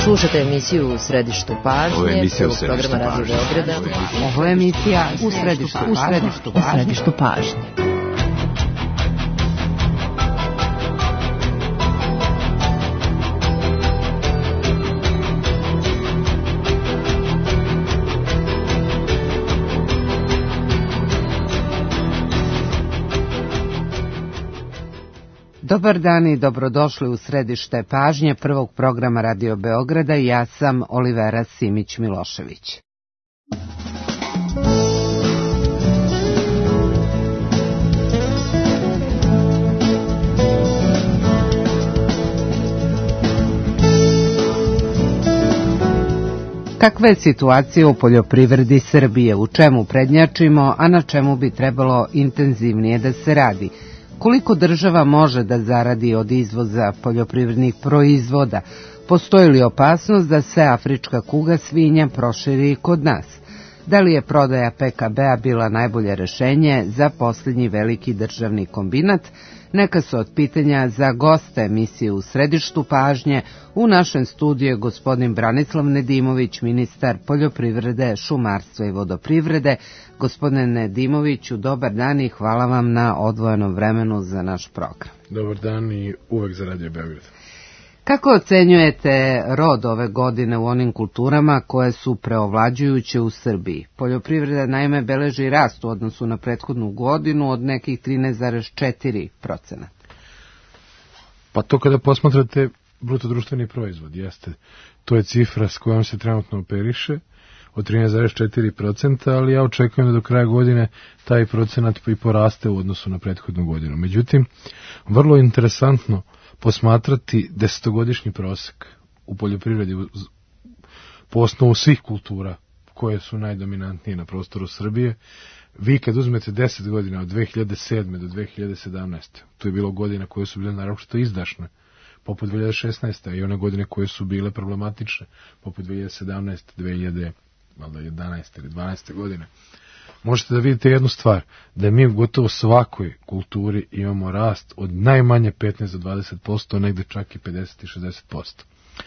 Slušate emisiju U središtu pažnje, prvog programa Radio Beograda. Ovo je emisija U središtu pažnje. Dobar dan i dobrodošli u središte pažnje prvog programa Radio Beograda. Ja sam Olivera Simić-Milošević. Kakva je situacija u poljoprivredi Srbije? U čemu prednjačimo, a na čemu bi trebalo intenzivnije da se radi? Koliko država može da zaradi od izvoza poljoprivrednih proizvoda? Postoji li opasnost da se afrička kuga svinja proširi i kod nas? Da li je prodaja PKB-a bila najbolje rešenje za posljednji veliki državni kombinat? Neka su od pitanja za goste emisije U središtu pažnje. U našem studiju je gospodin Branislav Nedimović, ministar poljoprivrede, šumarstva i vodoprivrede. Gospodine Nedimoviću, dobar dan i hvala vam na odvojenom vremenu za naš program. Dobar dan i uvek za Radio Beograd. Kako ocenjujete rod ove godine u onim kulturama koje su preovlađujuće u Srbiji? Poljoprivreda naime beleži rast u odnosu na prethodnu godinu od nekih 13,4%. Pa to kada posmatrate bruto društveni proizvod, jeste. To je cifra s kojom se trenutno operiše od 13,4%, ali ja očekujem da do kraja godine taj procenat i poraste u odnosu na prethodnu godinu. Međutim, vrlo interesantno posmatrati desetogodišnji prosek u poljoprivredi po osnovu svih kultura koje su najdominantnije na prostoru Srbije. Vi kad uzmete 10 godina od 2007. do 2017. to je bilo godina koje su bile naročito izdašne, poput 2016. i one godine koje su bile problematične, poput 2017. 2011. ili 12. godine. Možete da vidite jednu stvar, da mi u gotovo svakoj kulturi imamo rast od najmanje 15 do 20%, negde čak i 50 i 60%.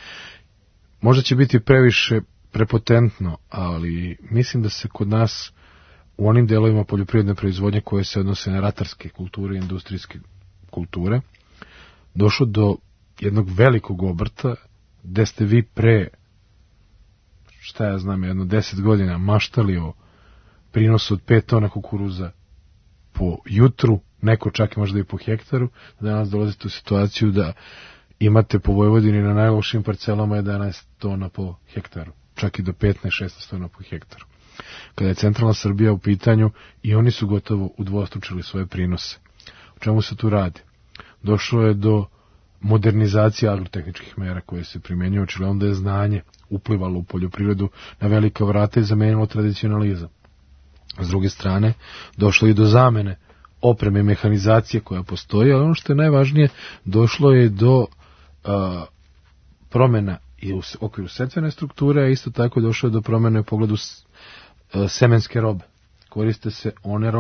Možda će biti previše prepotentno, ali mislim da se kod nas u onim delovima poljoprivredne proizvodnje koje se odnose na ratarske kulture i industrijske kulture došlo do jednog velikog obrta gde ste vi pre, jedno 10 godina maštali o prinosu od 5 tona kukuruza po jutru, neko čak i možda i po hektaru. Danas dolazite u situaciju da imate po Vojvodini na najlošim parcelama 11 tona po hektaru, čak i do 15-16 tona po hektaru. Kada je centralna Srbija u pitanju, i oni su gotovo udvostručili svoje prinose. O čemu se tu radi? Došlo je do modernizacije agrotehničkih mera koje se primjenjuju, čili onda je znanje uplivalo u poljoprivredu na velika vrata i zamenilo tradicionalizam. S druge strane, došlo je do zamene opreme i mehanizacije koja postoji, ali ono što je najvažnije, došlo je do promjena i u okviru setvene strukture, a isto tako došlo je do promjene u pogledu semenske robe. Koriste se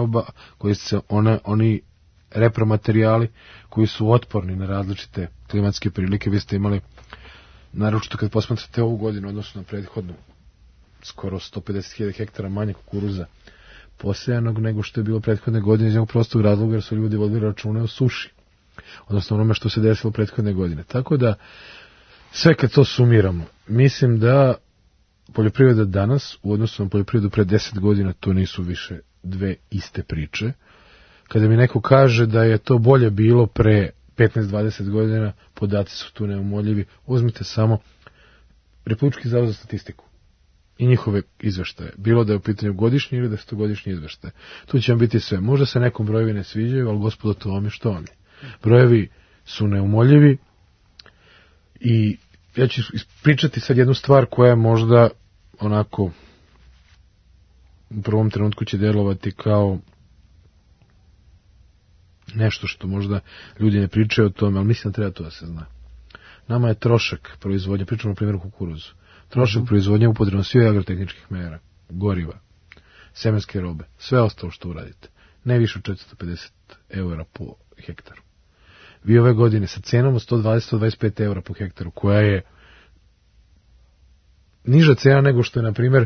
oni repromaterijali koji su otporni na različite klimatske prilike. Vi ste imali, naročito kad posmatrate ovu godinu, odnosno na prethodnu, skoro 150.000 hektara manje kukuruza posejanog nego što je bilo prethodne godine iz jednog prostog razloga jer su ljudi vodili račune o suši, odnosno onome što se desilo prethodne godine. Tako da, sve kad to sumiramo, mislim da poljoprivreda danas u odnosu na poljoprivredu pre 10 godina to nisu više dve iste priče. Kada mi neko kaže da je to bolje bilo pre 15-20 godina, podaci su tu neumoljivi. Uzmite samo Republički zavod za statistiku i njihove izveštaje, bilo da je u pitanju godišnji ili desetogodišnji izveštaje. Tu će vam biti sve. Možda se nekom brojevi ne sviđaju, ali gospodo, to vam je što vam je. Brojevi su neumoljivi i ja ću ispričati sad jednu stvar koja je možda onako u prvom trenutku će delovati kao nešto što možda ljudi ne pričaju o tome, ali mislim da treba to da se zna. Nama je trošak proizvodnje, pričamo na primjeru kukuruzu, trošak proizvodnje upotrebom svih agrotehničkih mera, goriva, semenske robe, sve ostalo što uradite, ne više od 450 € po hektaru. Vi ove godine sa cenom od 120-125 € po hektaru, koja je niža cena nego što je, na primjer,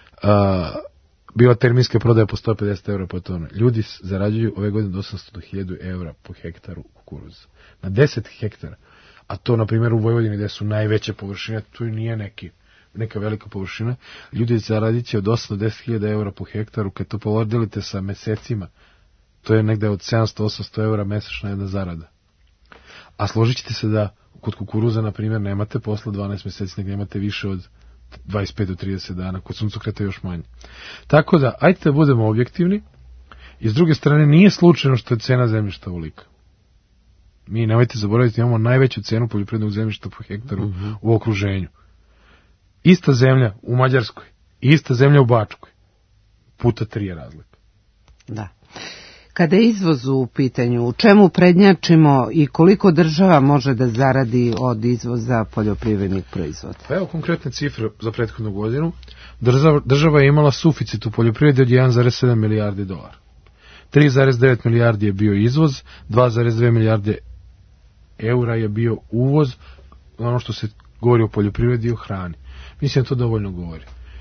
bila terminska prodaja po 150 € po tonu. Ljudi zarađuju ove godine do 800 do 1000 € po hektaru kukuruza. Na 10 hektara. A to, na primjer, u Vojvodini gde su najveće površine, tu nije neka velika površina. Ljudi zaradit će od 8 do 10.000 € po hektaru. Kad to podelite sa mesecima, to je negde od 700-800 € mesečna jedna zarada. A složit ćete se da kod kukuruza, na primjer, nemate posle 12 meseci, nego nemate više od 25 do 30 dana, kod suncokreta još manje. Tako da, ajte da budemo objektivni, i s druge strane nije slučajno što je cena zemljišta ovolika. Mi, nemojte zaboraviti, imamo najveću cenu poljoprivrednog zemljišta po hektaru u okruženju. Ista zemlja u Mađarskoj i ista zemlja u Bačkoj. Puta 3 je razlika. Da. Kada je izvoz u pitanju, u čemu prednjačimo i koliko država može da zaradi od izvoza poljoprivrednih proizvoda? Pa evo konkretne cifre za prethodnu godinu. Država je imala suficit u poljoprivredi od 1,7 milijardi dolara. 3,9 milijardi je bio izvoz, 2,2 milijarde eura je bio uvoz, ono što se govori o poljoprivredi i o hrani. Mislim da to dovoljno govori.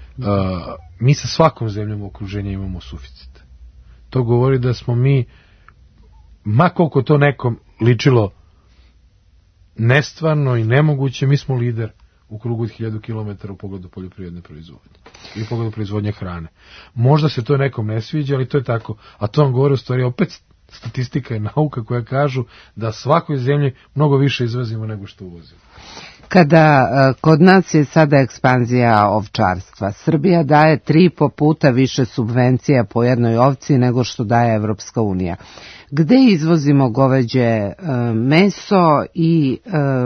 Mi sa svakom zemljom u okruženju imamo suficit. To govori da smo mi, ma koliko to nekom ličilo nestvarno i nemoguće, mi smo lider u krugu od 1000 km u pogledu poljoprivredne proizvodnje i u pogledu proizvodnje hrane. Možda se to nekom ne sviđa, ali to je tako. A to vam govori u stvari opet statistika i nauka koja kažu da svakoj zemlji mnogo više izvozimo nego što uvozimo. Kada kod nas je sada ekspanzija ovčarstva, Srbija daje 3,5 puta više subvencija po jednoj ovci nego što daje Evropska unija. Gde izvozimo goveđe meso i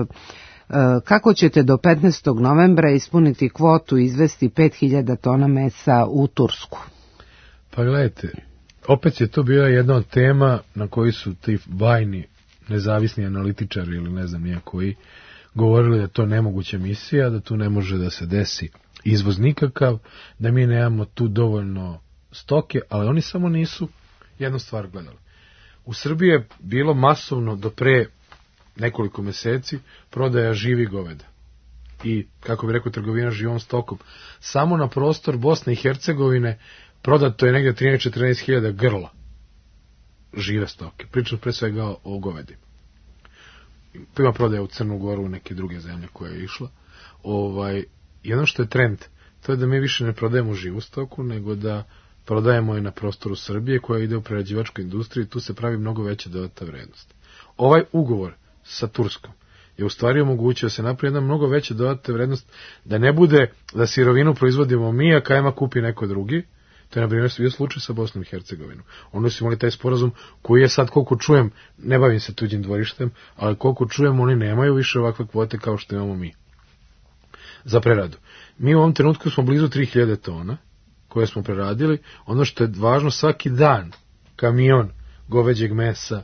kako ćete do 15. novembra ispuniti kvotu i izvesti 5000 tona mesa u Tursku? Pa gledajte, opet je to bila jedna od tema na koji su ti bajni nezavisni analitičari ili ne znam nija koji govorili da je to nemoguća misija, da tu ne može da se desi izvoz nikakav, da mi nemamo tu dovoljno stoke, ali oni samo nisu jednu stvar gledali. U Srbiji je bilo masovno do pre nekoliko meseci prodaja živih goveda i, kako bi rekao, trgovina živom stokom. Samo na prostor Bosne i Hercegovine prodato je negdje 13-14 hiljada grla žive stoke. Pričam pre svega o govedima. Ima prodaja u Crnu Goru, u neke druge zemlje koja je išla. Jedno što je trend, to je da mi više ne prodajemo živu stoku, nego da prodajemo je na prostoru Srbije koja ide u prerađivačku industriju i tu se pravi mnogo veća dodatna vrednost. Ovaj ugovor sa Turskom je u stvari omogućio da se napravi jedna mnogo veća dodatna vrednost, da ne bude da sirovinu proizvodimo mi, a kajma kupi neko drugi. To je, na primjer, bio slučaj sa Bosnom i Hercegovinom. Oni su imali taj sporazum koji je sad, koliko čujem, ne bavim se tuđim dvorištem, ali koliko čujem, oni nemaju više ovakve kvote kao što imamo mi za preradu. Mi u ovom trenutku smo blizu 3000 tona koje smo preradili. Ono što je važno, svaki dan kamion goveđeg mesa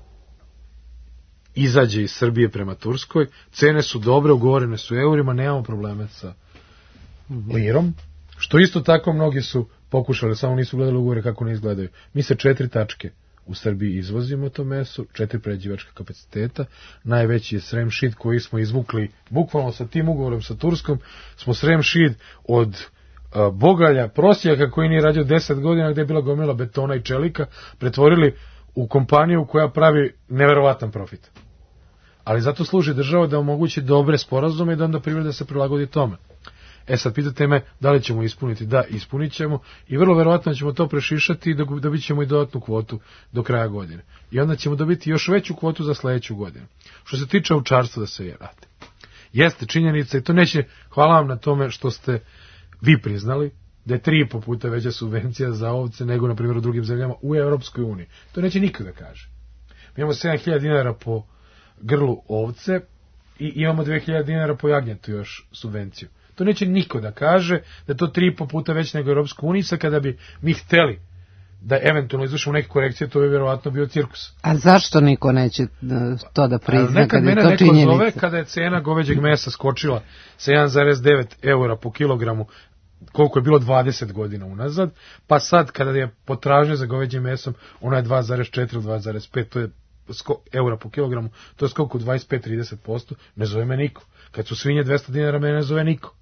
izađe iz Srbije prema Turskoj, cene su dobre, ugovorene su eurima, nemamo probleme sa lirom, što isto tako mnogi su pokušali, samo nisu gledali ugovore kako ne izgledaju. Mi sa 4 tačke u Srbiji izvozimo to meso, 4 prerađivačka kapaciteta, najveći je Srem Šid koji smo izvukli, bukvalno sa tim ugovorom sa Turskom, smo Srem Šid od Bogalja, prosjaka koji nije radio 10 godina, gde je bila gomila betona i čelika, pretvorili u kompaniju koja pravi neverovatan profit. Ali zato služi država da omogući dobre sporazume i da onda privreda se prilagodi tome. Sad pitate me da li ćemo ispuniti? Da, ispunit ćemo i vrlo verovatno ćemo to prešišati i dobit ćemo i dodatnu kvotu do kraja godine. I onda ćemo dobiti još veću kvotu za sledeću godinu. Što se tiče ovčarstva, da se vrati. Jeste činjenica i to neće, hvala vam na tome što ste vi priznali da je 3,5 puta veća subvencija za ovce nego, na primjer, u drugim zemljama u Evropskoj uniji. To neće niko da kaže. Mi imamo 7.000 dinara po grlu ovce i imamo 2.000 dinara po jagnjetu još subvenciju. To neće niko da kaže da je to 3,5 puta već nego Europska unija. Kada bi mi hteli da eventualno izvršimo neke korekcije, to bi vjerovatno bio cirkus. A zašto niko neće to da prizna kada je to činjenica? Nekad mene neko zove kada je cena goveđeg mesa skočila sa 1,9 eura po kilogramu, koliko je bilo 20 godina unazad, pa sad kada je potražnja za goveđim mesom, ona je 2,4 ili 2,5, to je eura po kilogramu, to je skok u 25-30%, ne zove me niko. Kad su svinje 200 dinara, mene ne zove niko.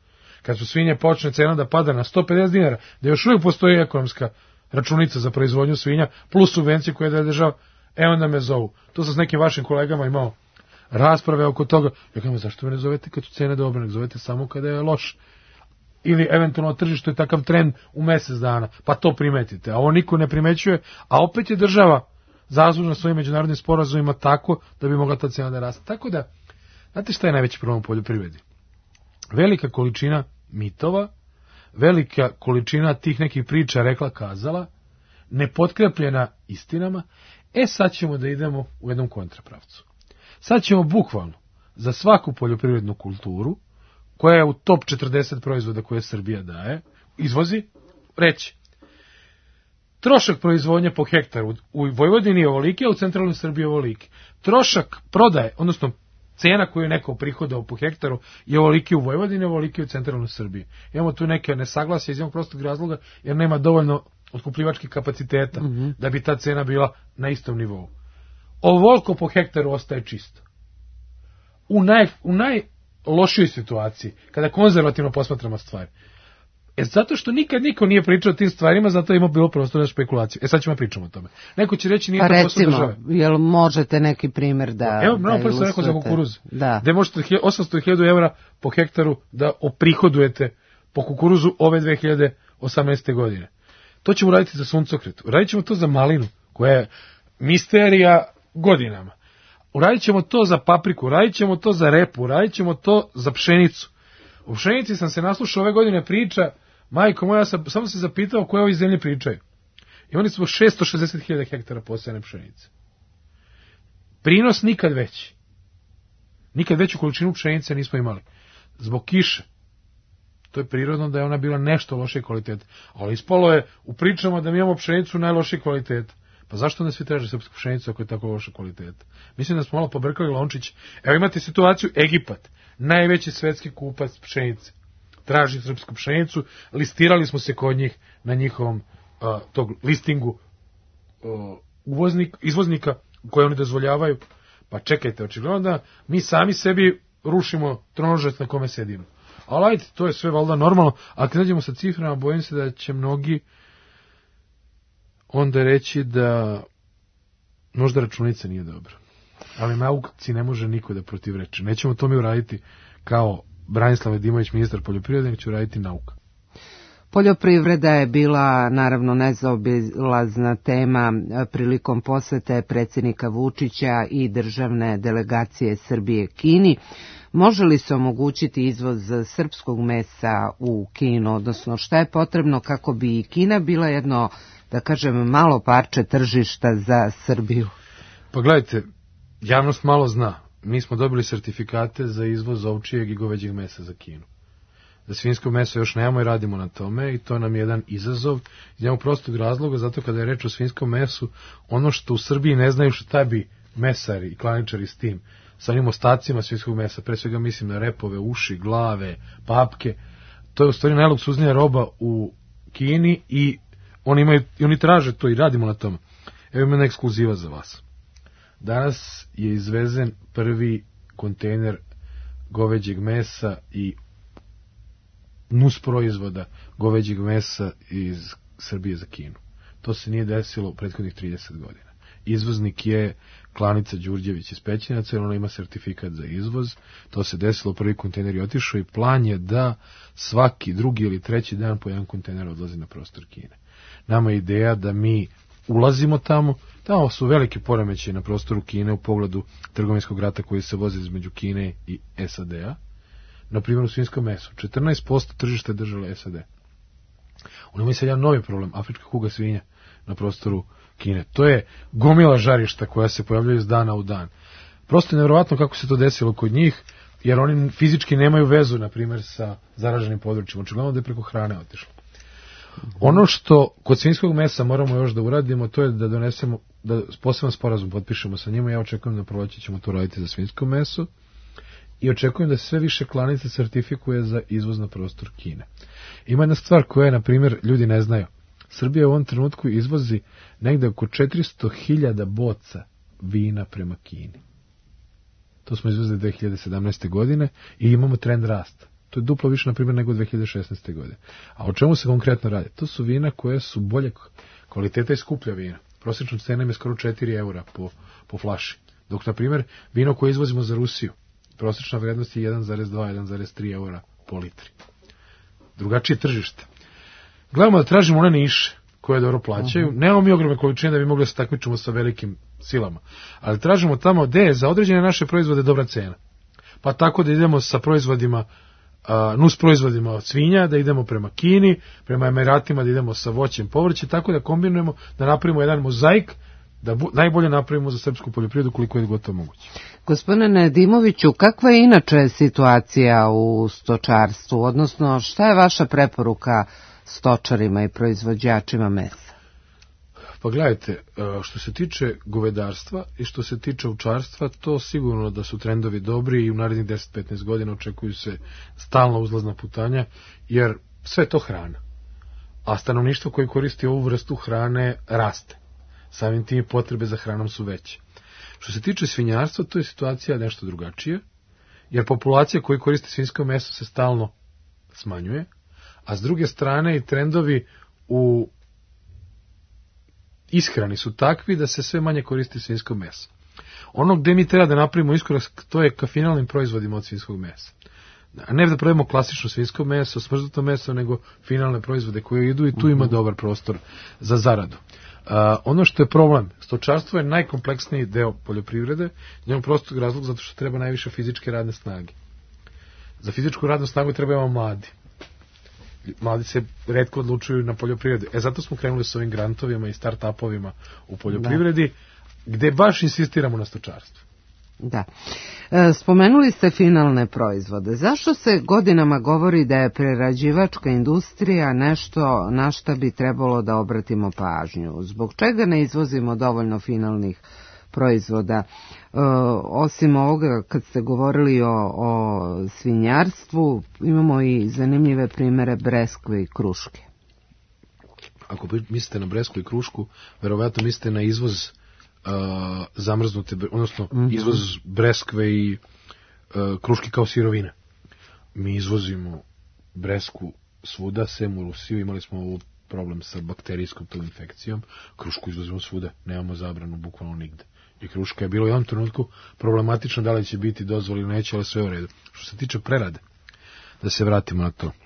kad su svinje počne cena da pada na 150 dinara, da još uvijek postoji ekonomska računica za proizvodnju svinja, plus subvencije koje daje država, onda me zovu. To sam s nekim vašim kolegama imao rasprave oko toga. Ja kažem, zašto me ne zovete kad su cene dobre, nek zovete samo kada je loš. Ili eventualno tržište je takav trend u mjesec dana, pa to primetite. A ovo niko ne primećuje, a opet je država zaslužna svojim međunarodnim sporazumima tako da bi mogla ta cena da raste. Tako da, znate šta je najveći problem u poljoprivredi? Velika količina mitova, velika količina tih nekih priča rekla kazala, nepotkrepljena istinama. Sad ćemo da idemo u jednom kontrapravcu. Sad ćemo bukvalno za svaku poljoprivrednu kulturu, koja je u top 40 proizvoda koje Srbija daje, izvozi, reći, trošak proizvodnje po hektaru u Vojvodini je ovoliki, a u centralnoj Srbiji je ovoliki. Trošak prodaje, odnosno cena koju je neko prihodao po hektaru je ovoliki u Vojvodini, ovoliki u centralnoj Srbiji. Imamo tu neke nesaglasje iz jednog prostog razloga, jer nema dovoljno otkupljivačkih kapaciteta da bi ta cena bila na istom nivou. Ovoliko po hektaru ostaje čisto. U najlošijoj situaciji, kada konzervativno posmatramo stvari. Zato što nikad niko nije pričao o tim stvarima, zato ima bilo prostora za špekulaciju. Sad ćemo pričamo o tome. Neko će reći nije to posao države. Recimo, jel možete neki primjer da Evo, prvo sam rekao za kukuruz. Gde možete 800.000 evra po hektaru da oprihodujete po kukuruzu ove 2018. godine. To ćemo raditi za suncokret. Radit ćemo to za malinu, koja je misterija godinama. Uradit ćemo to za papriku, uradit ćemo to za repu, uradit ćemo to za pšenicu. U pšenici sam se naslušao ove godine priča, majko moja, samo se zapitao koje ovi zemlje pričaju. I oni su 660.000 hektara posejane pšenice. Prinos nikad veći. Nikad veću količinu pšenice nismo imali. Zbog kiše. To je prirodno da je ona bila nešto lošije kvaliteta. Ali ispalo je u pričama da mi imamo pšenicu najlošije kvaliteta. Pa zašto ne svi traže srpsku pšenicu ako je tako loša kvaliteta? Mislim da smo malo pobrkali lončić. Evo imate situaciju Egipat, najveći svetski kupac pšenice. Traži srpsku pšenicu, listirali smo se kod njih na njihovom tog listingu izvoznika koje oni dozvoljavaju. Pa čekajte, očigledno da mi sami sebi rušimo tronožac na kome sedimo. Ali ajde, to je sve valjda normalno, a kad nađemo sa ciframa, bojim se da će mnogi onda reći da možda računica nije dobra. Ali nauci ne može niko da protivreči. Nećemo to mi uraditi kao Branislav Edimović, ministar poljoprivrede, nego će uraditi nauka. Poljoprivreda je bila naravno nezaobilazna tema prilikom posete predsjednika Vučića i državne delegacije Srbije Kini. Može li se omogućiti izvoz srpskog mesa u Kinu, odnosno šta je potrebno kako bi i Kina bila jedno, da kažem, malo parče tržišta za Srbiju? Pa gledajte, javnost malo zna. Mi smo dobili sertifikate za izvoz ovčijeg i goveđeg mesa za Kinu. Za svinjsko meso još nemamo i radimo na tome i to nam je jedan izazov. Idemo prostog razloga, zato kada je reč o svinjskom mesu, ono što u Srbiji ne znaju šta bi mesari i klaničari s tim, sa onim ostacima svinjskog mesa, pre svega mislim na repove, uši, glave, papke, to je u stvari najluksuznija roba u Kini i oni traže to i radimo na tome. Evo ima jedna ekskluziva za vas. Danas je izvezen prvi kontejner goveđeg mesa i nus proizvoda goveđeg mesa iz Srbije za Kinu. To se nije desilo u prethodnih 30 godina. Izvoznik je klanica Đurđević iz Pećinaca, jer ona ima sertifikat za izvoz. To se desilo, prvi kontejner je otišao i plan je da svaki drugi ili treći dan po jedan kontejner odlazi na prostor Kine. Nama je ideja da mi ulazimo tamo su velike poremećaje na prostoru Kine u pogledu trgovinskog rata koji se vozi između Kine i SAD-a. Na primjer u svinjskom mesu, 14% tržišta je držala SAD. Oni imaju sad jedan novi problem, afrička kuga svinja na prostoru Kine. To je gomila žarišta koja se pojavljaju iz dana u dan. Prosto je nevjerovatno kako se to desilo kod njih, jer oni fizički nemaju vezu, na primjer, sa zaraženim područjima. Očigledno da je preko hrane otišlo. Ono što kod svinjskog mesa moramo još da uradimo, to je da donesemo, da poseban sporazum potpišemo sa njima. Ja očekujem da proleće ćemo to raditi za svinjsko meso i očekujem da se sve više klanica sertifikuje za izvoz na prostor Kine. Ima jedna stvar koja, na primjer, ljudi ne znaju. Srbija u ovom trenutku izvozi negde oko 400.000 boca vina prema Kini. To smo izvezli 2017. godine i imamo trend rasta. To je duplo više, na primjer, nego 2016. godine. A o čemu se konkretno radi? To su vina koje su bolje kvaliteta i skuplja vina. Prosječna cena im je skoro 4 eura po flaši. Dok, na primjer, vino koje izvozimo za Rusiju, prosječna vrednost je 1,2-1,3 eura po litri. Drugačije tržište. Gledamo da tražimo one niše koje dobro plaćaju. Nemamo mi ogromne količine da bi mogli da se takmičimo sa velikim silama. Ali tražimo tamo gde je za određene naše proizvode dobra cena. Pa tako da idemo sa proizvodima, nus proizvodima od svinja, da idemo prema Kini, prema Emiratima, da idemo sa voćem, povrće, tako da kombinujemo, da napravimo jedan mozaik, da najbolje napravimo za srpsku poljoprivredu koliko je gotovo moguće. Gospodine Dimoviću, kakva je inače situacija u stočarstvu, odnosno šta je vaša preporuka stočarima i proizvođačima mesa? Pa gledajte, što se tiče govedarstva i što se tiče ovčarstva, to sigurno da su trendovi dobri i u narednih 10-15 godina očekuju se stalna uzlazna putanja, jer sve je to hrana. A stanovništvo koje koristi ovu vrstu hrane raste. Samim tim potrebe za hranom su veće. Što se tiče svinjarstva, to je situacija nešto drugačija, jer populacija koja koristi svinjsko meso se stalno smanjuje, a s druge strane i trendovi u ishrani su takvi da se sve manje koristi svinjsko meso. Ono gde mi treba da napravimo iskorak, to je ka finalnim proizvodima od svinjskog mesa. A ne da pravimo klasično svinjsko meso, smrznuto meso, nego finalne proizvode koje idu i tu ima dobar prostor za zaradu. Ono što je problem, stočarstvo je najkompleksniji deo poljoprivrede, njegov prostog razlog zato što treba najviše fizičke radne snage. Za fizičku radnu snagu trebamo mladi. Mladi se retko odlučuju na poljoprivredu. Zato smo krenuli s ovim grantovima i start-upovima u poljoprivredi, gde baš insistiramo na stočarstvu. Da. Spomenuli ste finalne proizvode. Zašto se godinama govori da je prerađivačka industrija nešto na šta bi trebalo da obratimo pažnju? Zbog čega ne izvozimo dovoljno finalnih proizvoda? Osim ovoga, kad ste govorili o svinjarstvu, imamo i zanimljive primere breskve i kruške. Ako mislite na bresku i krušku, verovatno mislite na izvoz zamrznute, odnosno izvoz breskve i kruške kao sirovine. Mi izvozimo bresku svuda, sem u Rusiju, imali smo ovo problem sa bakterijskom tom infekcijom, krušku izvozimo svuda, nemamo zabranu bukvalno nigde. I kruška je bilo u jednom trenutku problematično da li će biti dozvoli ili neće, ali sve u redu. Što se tiče prerade, da se vratimo na to.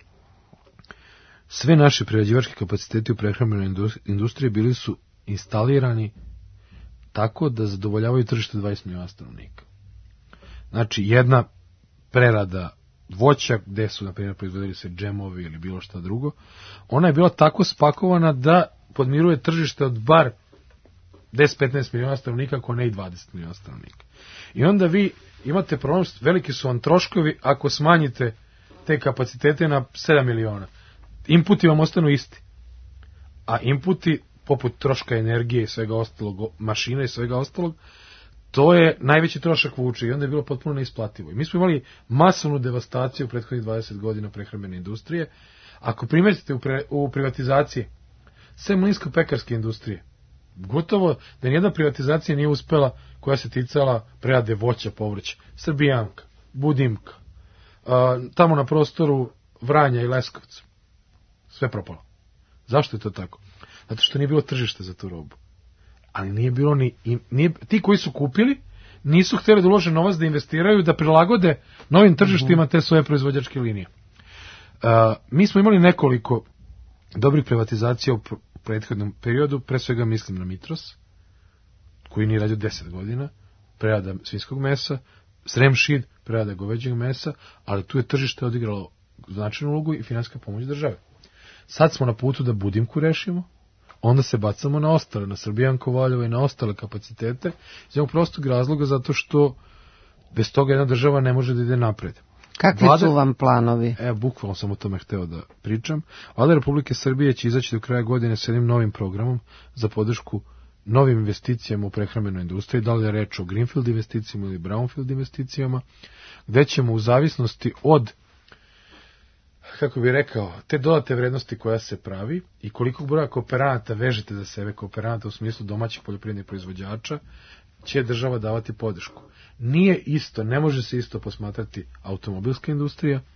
Sve naše prerađivačke kapaciteti u prehrambenoj industriji bili su instalirani tako da zadovoljavaju tržište 20 miliona stanovnika. Znači, jedna prerada voća, gde su, na primjer, proizvodili se džemovi ili bilo šta drugo, ona je bila tako spakovana da podmiruje tržište od bar 10-15 miliona stanovnika, ako ne i 20 miliona stanovnika. I onda vi imate problem, veliki su vam troškovi ako smanjite te kapacitete na 7 miliona. Inputi vam ostanu isti. A inputi, poput troška energije i svega ostalog, mašina i svega ostalog, to je najveći trošak vuče i onda je bilo potpuno neisplativo. I mi smo imali masovnu devastaciju u prethodnih 20 godina prehrambene industrije. Ako primetite u privatizaciji, sve mlinsko-pekarske industrije, gotovo da nijedna privatizacija nije uspela koja se ticala prerade voća, povrća. Srbijanka, Budimka, tamo na prostoru Vranja i Leskovca. Sve propalo. Zašto je to tako? Zato što nije bilo tržište za tu robu. Ali nije bilo ti koji su kupili nisu htjeli da ulože novac, da investiraju, da prilagode novim tržištima te svoje proizvođačke linije. Mi smo imali nekoliko dobrih privatizacija u prethodnom periodu, pre svega mislim na Mitros, koji nije radio 10 godina, prerada svinjskog mesa, Sremšid, prerada goveđeg mesa, ali tu je tržište odigralo značajnu ulogu i finansijska pomoć države. Sad smo na putu da Budimku rešimo, onda se bacamo na ostale, na Srbijanko, Valjevo i na ostale kapacitete, iz jednog prostog razloga zato što bez toga jedna država ne može da ide napred. Kakvi su vam planovi? Bukvalno sam o tome hteo da pričam. Vlada Republike Srbije će izaći do kraja godine s jednim novim programom za podršku novim investicijama u prehrambenoj industriji, da li je reč o Greenfield investicijama ili Brownfield investicijama, gde ćemo u zavisnosti od, kako bih rekao, te dodate vrednosti koja se pravi i koliko broja kooperanata vežete za sebe, kooperanata u smislu domaćih poljoprivrednih proizvođača, će država davati podršku. Nije isto, ne može se isto posmatrati automobilska industrija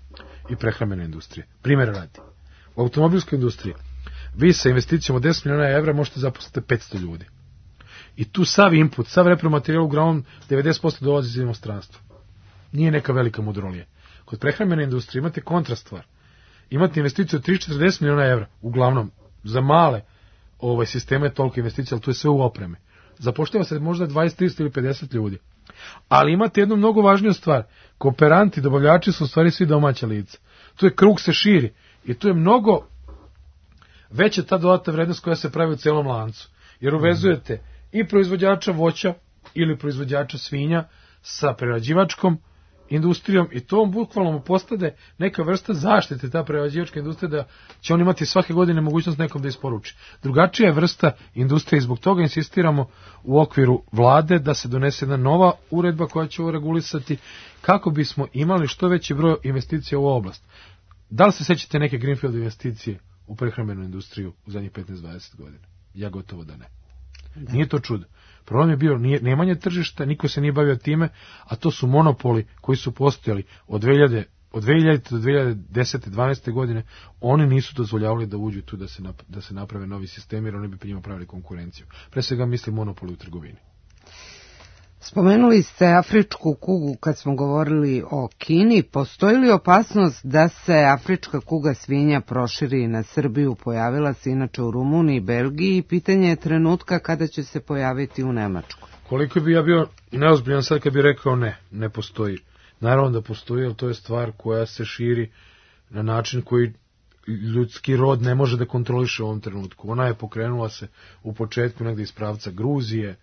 i prehrambene industrije. Primjer radi. U automobilskoj industriji vi sa investicijom od 10 miliona evra možete zaposliti 500 ljudi. I tu sav input, sav repromaterijal uglavnom 90% dolazi iz inostranstva. Nije neka velika mudrolija. Kod prehrambene industrije imate kontra stvar. Imate investiciju od 30-40 miliona evra, uglavnom za male sisteme je toliko investicija, ali to je sve u opreme. Zapošljava se možda 20, 30 ili 50 ljudi. Ali imate jednu mnogo važniju stvar. Kooperanti, dobavljači su u stvari svi domaća lica. Tu je krug se širi i tu je mnogo veća ta dodatna vrednost koja se pravi u celom lancu. Jer uvezujete i proizvođača voća ili proizvođača svinja sa prerađivačkom industrijom i to bukvalno mu postade neka vrsta zaštite, ta prerađivačka industrija, da će on imati svake godine mogućnost nekom da isporuči. Drugačija je vrsta industrije i zbog toga insistiramo u okviru vlade da se donese jedna nova uredba koja će ovo regulisati kako bismo imali što veći broj investicija u ovu oblast. Da li se sećate neke greenfield investicije u prehrambenu industriju u zadnjih 15-20 godina? Ja gotovo da ne. Da. Nije to čudo. Problem je bio nemanje tržišta, niko se nije bavio time, a to su monopoli koji su postojali od 2000 do 2010. 12. godine. Oni nisu dozvoljavali da uđu tu da se naprave novi sistemi, jer oni bi pri njima pravili konkurenciju. Pre svega mislim monopoli u trgovini. Spomenuli ste afričku kugu kad smo govorili o Kini. Postoji li opasnost da se afrička kuga svinja proširi na Srbiju? Pojavila se inače u Rumuniji i Belgiji i pitanje je trenutka kada će se pojaviti u Nemačkoj. Koliko bi ja bio neozbiljan sad kad bi rekao ne postoji. Naravno da postoji, ali to je stvar koja se širi na način koji ljudski rod ne može da kontroliše u ovom trenutku. Ona je pokrenula se u početku negde iz pravca Gruzije,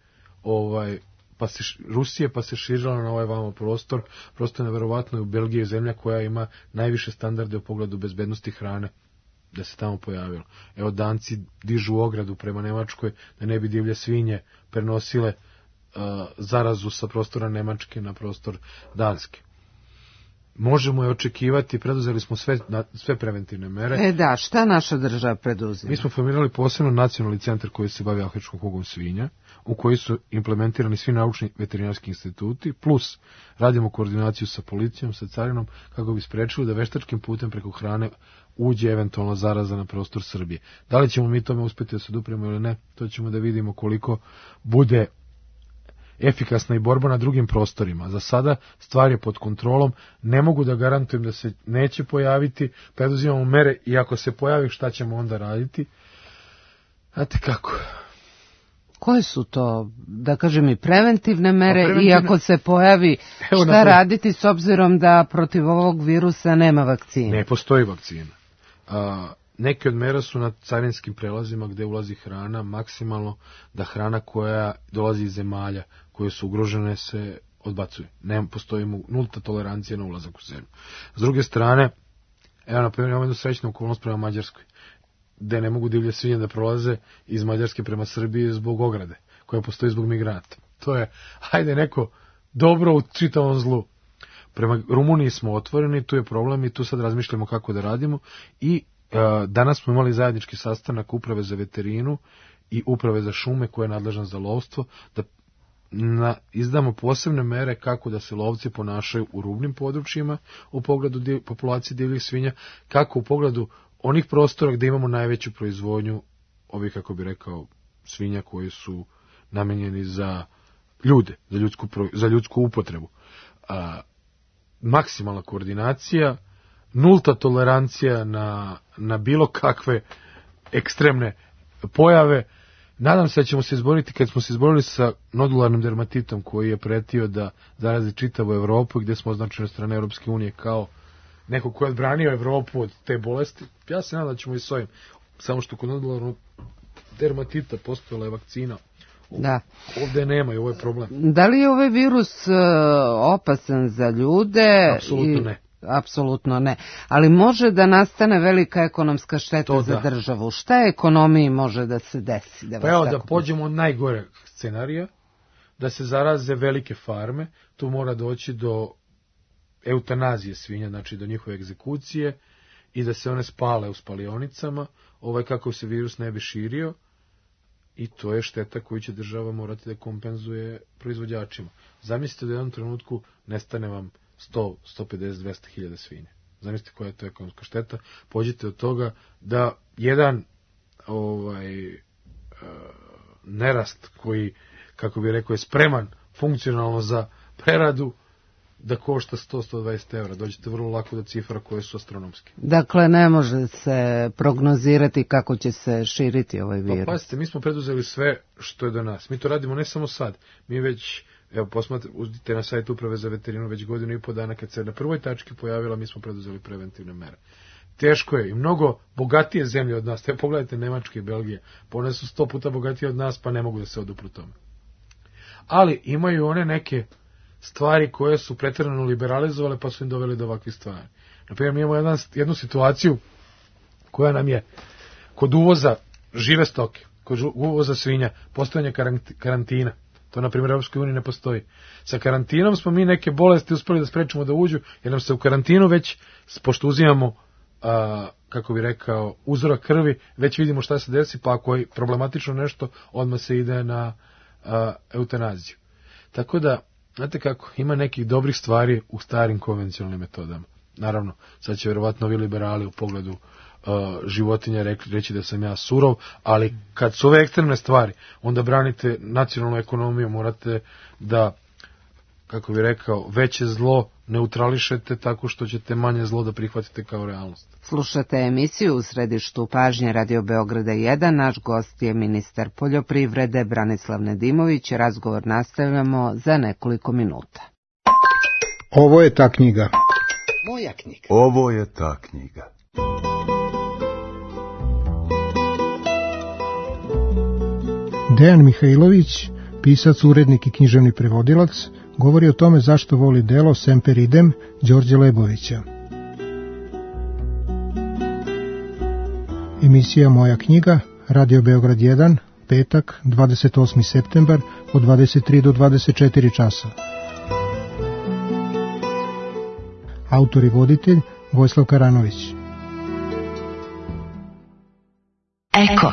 Rusije, pa se širila na ovaj vamo prostor. Prosto je neverovatno, u Belgiji je zemlja koja ima najviše standarde u pogledu bezbednosti hrane, da se tamo pojavilo. Evo, Danci dižu ogradu prema Nemačkoj da ne bi divlje svinje prenosile zarazu sa prostora Nemačke na prostor Danske. Možemo je očekivati, preduzeli smo sve preventivne mere. Da, šta naša država preduzima? Mi smo formirali posebno nacionalni centar koji se bavi afričkom kugom svinja, u koji su implementirani svi naučni veterinarski instituti, plus radimo koordinaciju sa policijom, sa carinom, kako bi sprečili da veštačkim putem preko hrane uđe eventualno zaraza na prostor Srbije. Da li ćemo mi tome uspjeti da se odupremo ili ne, to ćemo da vidimo koliko bude efikasna i borba na drugim prostorima. Za sada stvar je pod kontrolom, ne mogu da garantujem da se neće pojaviti, preduzimamo mere i ako se pojavi šta ćemo onda raditi. Znate kako? Koje su to, da kažem, i preventivne mere i ako se pojavi šta raditi s obzirom da protiv ovog virusa nema vakcine? Ne postoji vakcina. Neke od mera su na carinskim prelazima gde ulazi hrana, maksimalno da hrana koja dolazi iz zemalja koje su ugrožene se odbacuje. Ne postoji nulta tolerancija na ulazak u zemlju. S druge strane, evo na primjer imamo jednu srećnu okolnost prema Mađarskoj, gde ne mogu divlje svinje da prolaze iz Mađarske prema Srbiji zbog ograde, koja postoji zbog migranata. To je, hajde, neko dobro u čitavom zlu. Prema Rumuniji smo otvoreni, tu je problem i tu sad razmišljamo kako da radimo i danas smo imali zajednički sastanak Uprave za veterinu i Uprave za šume koja je nadležna za lovstvo, da izdamo posebne mere kako da se lovci ponašaju u rubnim područjima u pogledu populacije divljih svinja, kako u pogledu onih prostora gde imamo najveću proizvodnju ovih, kako bi rekao, svinja koji su namenjeni za ljude, za ljudsku upotrebu. Maksimalna koordinacija, nulta tolerancija na bilo kakve ekstremne pojave. Nadam se da ćemo se izboriti, kad smo se izborili sa nodularnim dermatitom koji je pretio da zarazi čitavu Evropu, gde smo označeni od strane Europske unije kao neko ko je odbranio Evropu od te bolesti. Ja se nadam da ćemo i s ovim, samo što kod nodularnog dermatita postojala je vakcina. Da. Ovde nema i ovo je problem. Da li je ovaj virus opasan za ljude? Apsolutno ne. Apsolutno ne. Ali može da nastane velika ekonomska šteta za državu. Šta ekonomiji može da se desi? Pa evo da pođemo od najgore scenarija, da se zaraze velike farme, tu mora doći do eutanazije svinja, znači do njihove egzekucije i da se one spale u spalionicama, kako se virus ne bi širio, i to je šteta koju će država morati da kompenzuje proizvođačima. Zamislite da u jednom trenutku nestane vam 100, 150, 200 hiljada svinja. zamislite koja je to ekonomska šteta, pođite od toga da jedan nerast koji, kako bi rekao, je spreman funkcionalno za preradu, da košta 100-120 evra. Dođete vrlo lako do cifra koje su astronomske. Dakle, ne može se prognozirati kako će se širiti ovaj virus. Pa pazite, mi smo preduzeli sve što je do nas. Mi to radimo ne samo sad. Mi već, evo, uzmite na sajtu Uprave za veterinu, već 1.5 godina dana kad se na prvoj tački pojavila, mi smo preduzeli preventivne mere. Teško je i mnogo bogatije zemlje od nas. Te pogledajte Nemačke i Belgije. One su 100 puta bogatije od nas, pa ne mogu da se odupru tome. Ali imaju one neke stvari koje su pretjerano liberalizovale, pa su im doveli do ovakvih stvari. Naprimjer, mi imamo jednu situaciju koja nam je kod uvoza žive stoke, kod uvoza svinja, postojanje karantina. To, na primjer, u Europskoj uniji ne postoji. Sa karantinom smo mi neke bolesti uspeli da sprečimo da uđu, jer nam se u karantinu već, pošto uzimamo, kako bi rekao, uzorak krvi, već vidimo šta se desi, pa ako je problematično nešto, odmah se ide na eutanaziju. Tako da, znate kako, ima nekih dobrih stvari u starim konvencionalnim metodama. Naravno, sad će vjerovatno ovi liberali u pogledu životinja reći da sam ja surov, ali kad su ove ekstremne stvari, onda branite nacionalnu ekonomiju, morate da, kako bi rekao, veće zlo neutrališete tako što ćete manje zlo da prihvatite kao realnost. Slušate emisiju U središtu pažnje Radio Beograda 1. Naš gost je ministar poljoprivrede Branislav Nedimović. Razgovor nastavljamo za nekoliko minuta. Ovo je ta knjiga. Moja knjiga. Ovo je ta knjiga. Dejan Mihajlović, pisac, urednik i književni prevodilac, govori o tome zašto voli delo Semper idem Đorđe Lebovića. Emisija Moja knjiga, Radio Beograd 1, petak, 28. septembar, od 23 do 24 časa. Autor i voditelj Vojislav Karanović. Eko.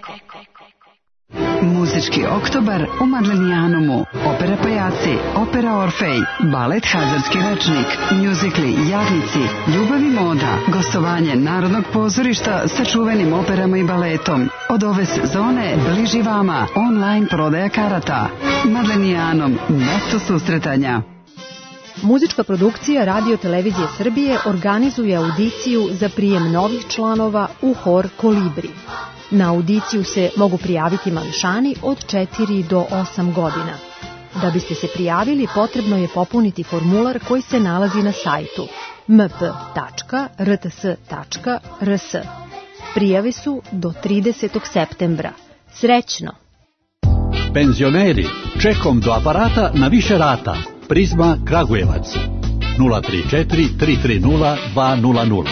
Muzički oktobar u Madlenijanumu, opera Pajaci, opera Orfej, balet Hazarski rečnik, mjuzikli Jadnici, Ljubav i moda, gostovanje Narodnog pozorišta sa čuvenim operama i baletom. Od ove sezone bliži vama online prodaja karata. Madlenijanum, mesto susretanja. Muzička produkcija Radio Televizije Srbije organizuje audiciju za prijem novih članova u hor Kolibri. Na audiciju se mogu prijaviti mališani od 4 do 8 godina. Da biste se prijavili, potrebno je popuniti formular koji se nalazi na sajtu mp.rts.rs. Prijave su do 30. septembra. Srećno! Penzioneri, čekom do aparata na više rata. Prizma Kragujevac 034 330 200.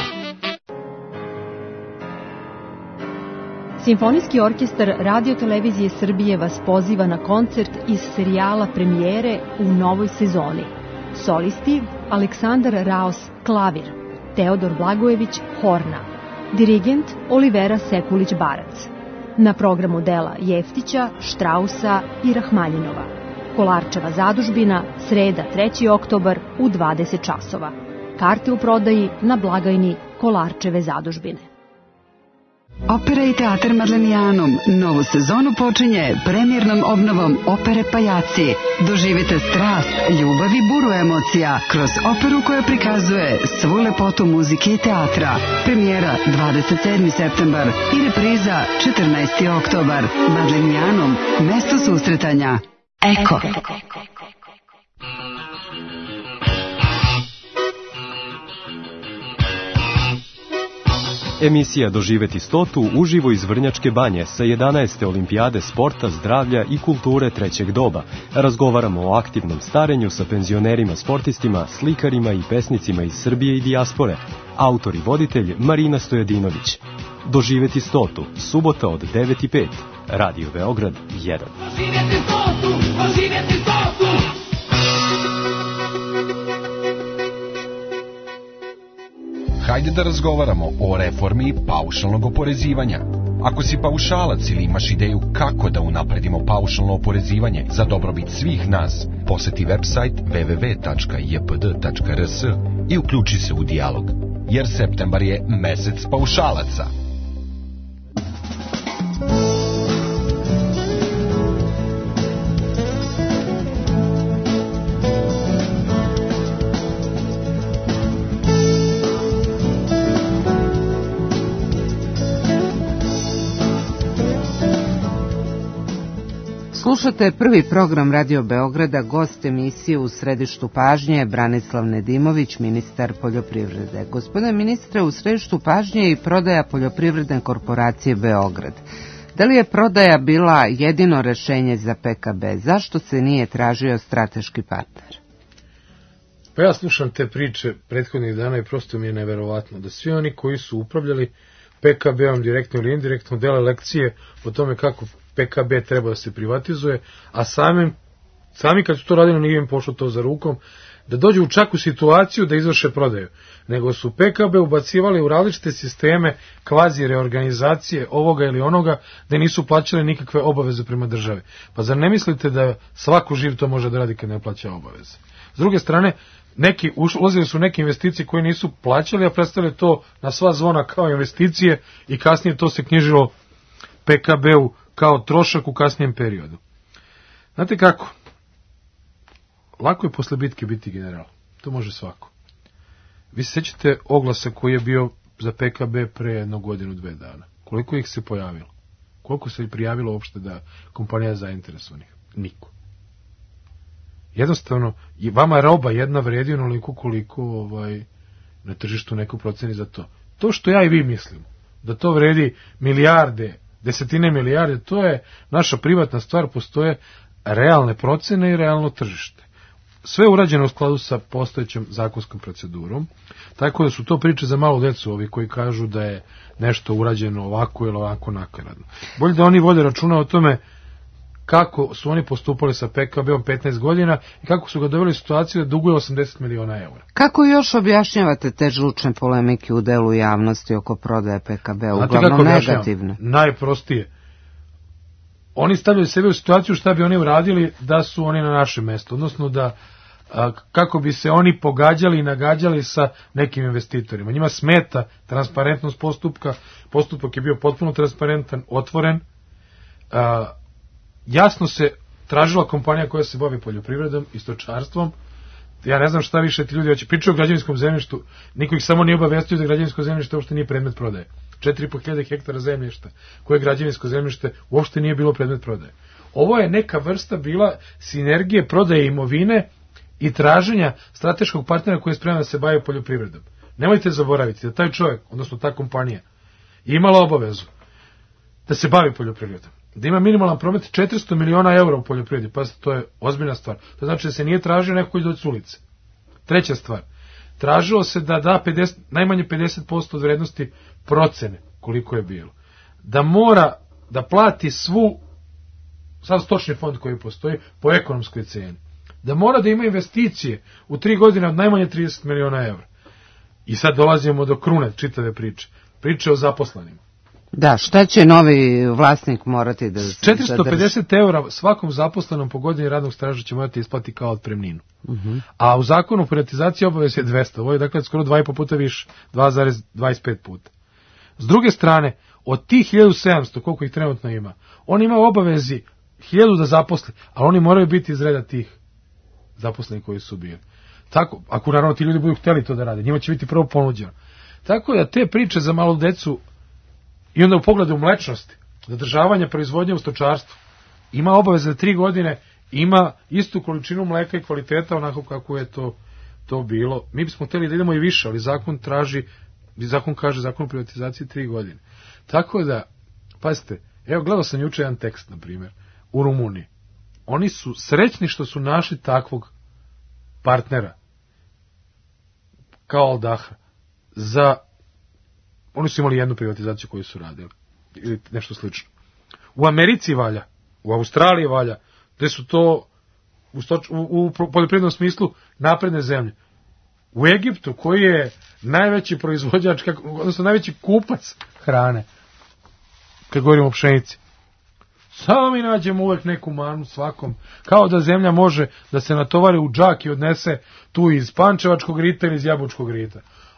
Simfonijski orkestar Radio Televizije Srbije vas poziva na koncert iz serijala Premijere u novoj sezoni. Solisti Aleksandar Raos klavir, Teodor Blagojević horna, dirigent Olivera Sekulić-Barac. Na programu dela Jeftića, Štrausa i Rahmaljinova. Kolarčeva zadužbina, sreda 3. oktobar u 20 časova. Karte u prodaji na blagajni Kolarčeve zadužbine. Opera i teatar Madlenijanum novu sezonu počinje premijernom obnovom opere Pajaci. Doživite strast, ljubav i buru emocija kroz operu koja prikazuje svu lepotu muzike i teatra. Premijera 27. septembar i repriza 14. oktobar. Madlenijanum, mesto susretanja. Eko. Emisija Doživeti 100 uživo iz Vrnjačke banje sa 11. olimpijade sporta, zdravlja i kulture trećeg doba. Razgovaramo o aktivnom starenju sa penzionerima, sportistima, slikarima i pesnicima iz Srbije i dijaspore. Autor i voditelj Marina Stojadinović. Doživeti 100, subota od 9:05. Radio Beograd 1. Doživeti 100, doživeti 100. Hajde da razgovaramo o reformi paušalnog oporezivanja. Ako si paušalac ili imaš ideju kako da unapredimo paušalno oporezivanje za dobrobit svih nas, poseti website www.jpd.rs i uključi se u dijalog. jer septembar je mesec paušalaca. Slušate prvi program Radio Beograda, gost emisije U središtu pažnje je Branislav Nedimović, ministar poljoprivrede. Gospodine ministre, u središtu pažnje je i prodaja poljoprivredne korporacije Beograd. Da li je prodaja bila jedino rešenje za PKB? Zašto se nije tražio strateški partner? Pa ja slušam te priče prethodnih dana i prosto mi je neverovatno da svi oni koji su upravljali PKB-om direktno ili indirektno dele lekcije o tome kako PKB treba da se privatizuje, a sami kad su to radili nije im pošlo to za rukom, da dođu čak u situaciju da izvrše prodaju, nego su PKB ubacivali u različite sisteme kvazi reorganizacije ovoga ili onoga, da nisu plaćali nikakve obaveze prema državi. Pa zar ne mislite da svako živ to može da radi kad ne plaća obaveze? S druge strane, ulazili su neke investicije koje nisu plaćali, a predstavljali to na sva zvona kao investicije i kasnije to se knjižilo PKB-u kao trošak u kasnijem periodu. Znate kako? Lako je posle bitke biti general. To može svako. Vi se sjećate oglasa koji je bio za PKB pre jednog godinu, 2 dana. Koliko ih se pojavilo? Koliko se prijavilo uopšte da kompanija je zainteresovanih? Niko. Jednostavno, vama roba jedna vredi onoliko koliko na tržištu neko proceni za to. To što ja i vi mislimo, da to vredi milijarde, desetine milijarde, to je naša privatna stvar, postoje realne procene i realno tržište. Sve je urađeno u skladu sa postojećom zakonskom procedurom, tako da su to priče za malu decu, ovi koji kažu da je nešto urađeno ovako ili ovako nakaradno. Bolje da oni vode računa o tome kako su oni postupali sa PKB-om 15 godina i kako su ga doveli u situaciju da duguje 80 miliona eura. Kako još objašnjavate te žlučne polemike u delu javnosti oko prodaje PKB-a, uglavnom negativne? Najprostije. Oni stavljaju sebe u situaciju šta bi oni uradili da su oni na našem mjestu, odnosno da kako bi se oni pogađali i nagađali sa nekim investitorima. Njima smeta transparentnost postupka, postupak je bio potpuno transparentan, otvoren, jasno se tražila kompanija koja se bavi poljoprivredom i stočarstvom. Ja ne znam šta više ti ljudi hoće. Pričaju o građevinskom zemljištu, niko ih samo nije obavestio da građevinsko zemljište uopšte nije predmet prodaje. 4.500 hektara zemljišta, koje građevinsko zemljište uopšte nije bilo predmet prodaje. Ovo je neka vrsta bila sinergije prodaje imovine i traženja strateškog partnera koji je spreman da se bavi poljoprivredom. Nemojte zaboraviti da taj čovjek, odnosno ta kompanija, je imala obavezu da se bavi poljoprivredom, da ima minimalan promet 400 miliona eura u poljoprivredi. Pa to je ozbiljna stvar. To znači da se nije tražio neko koji dođe s ulice. Treća stvar, tražilo se da da najmanje 50% od vrednosti procene koliko je bilo. Da mora da plati svu, sad stočni fond koji postoji, po ekonomskoj ceni. Da mora da ima investicije u 3 godine od najmanje 30 miliona eura. I sad dolazimo do krune čitave priče. Priče o zaposlenima. Da, šta će novi vlasnik morati da 450 eura svakom zaposlenom po godini radnog staža će morati isplati kao otpremninu. A u zakonu o privatizaciji obavez je 200. Ovo je dakle skoro 2,5 puta više, 2,25 puta. S druge strane, od tih 1700, koliko ih trenutno ima, on ima obavezi 1000 da zaposli, ali oni moraju biti iz reda tih zaposlenih koji su bili. Tako, ako naravno ti ljudi budu hteli to da rade, njima će biti prvo ponuđeno. Tako da te priče za malu decu i onda u pogledu mlečnosti, zadržavanja proizvodnje u stočarstvu, ima obaveze 3 godine, ima istu količinu mleka i kvaliteta onako kako je to bilo. Mi bismo htjeli da idemo i više, ali zakon kaže, zakon o privatizaciji 3 godine. Tako da, pazite, evo gledao sam juče jedan tekst, na primjer, u Rumuniji. Oni su srećni što su našli takvog partnera, kao Aldaha, oni su imali jednu privatizaciju koju su radili, ili nešto slično. U Americi valja, u Australiji valja, gde su to u poljoprivrednom smislu napredne zemlje. U Egiptu, koji je najveći proizvođač, odnosno najveći kupac hrane, kad govorimo o pšenici, samo mi nađemo uvek neku manu svakom, kao da zemlja može da se natovari u džak i odnese tu iz pančevačkog rita ili iz jabučkog rita.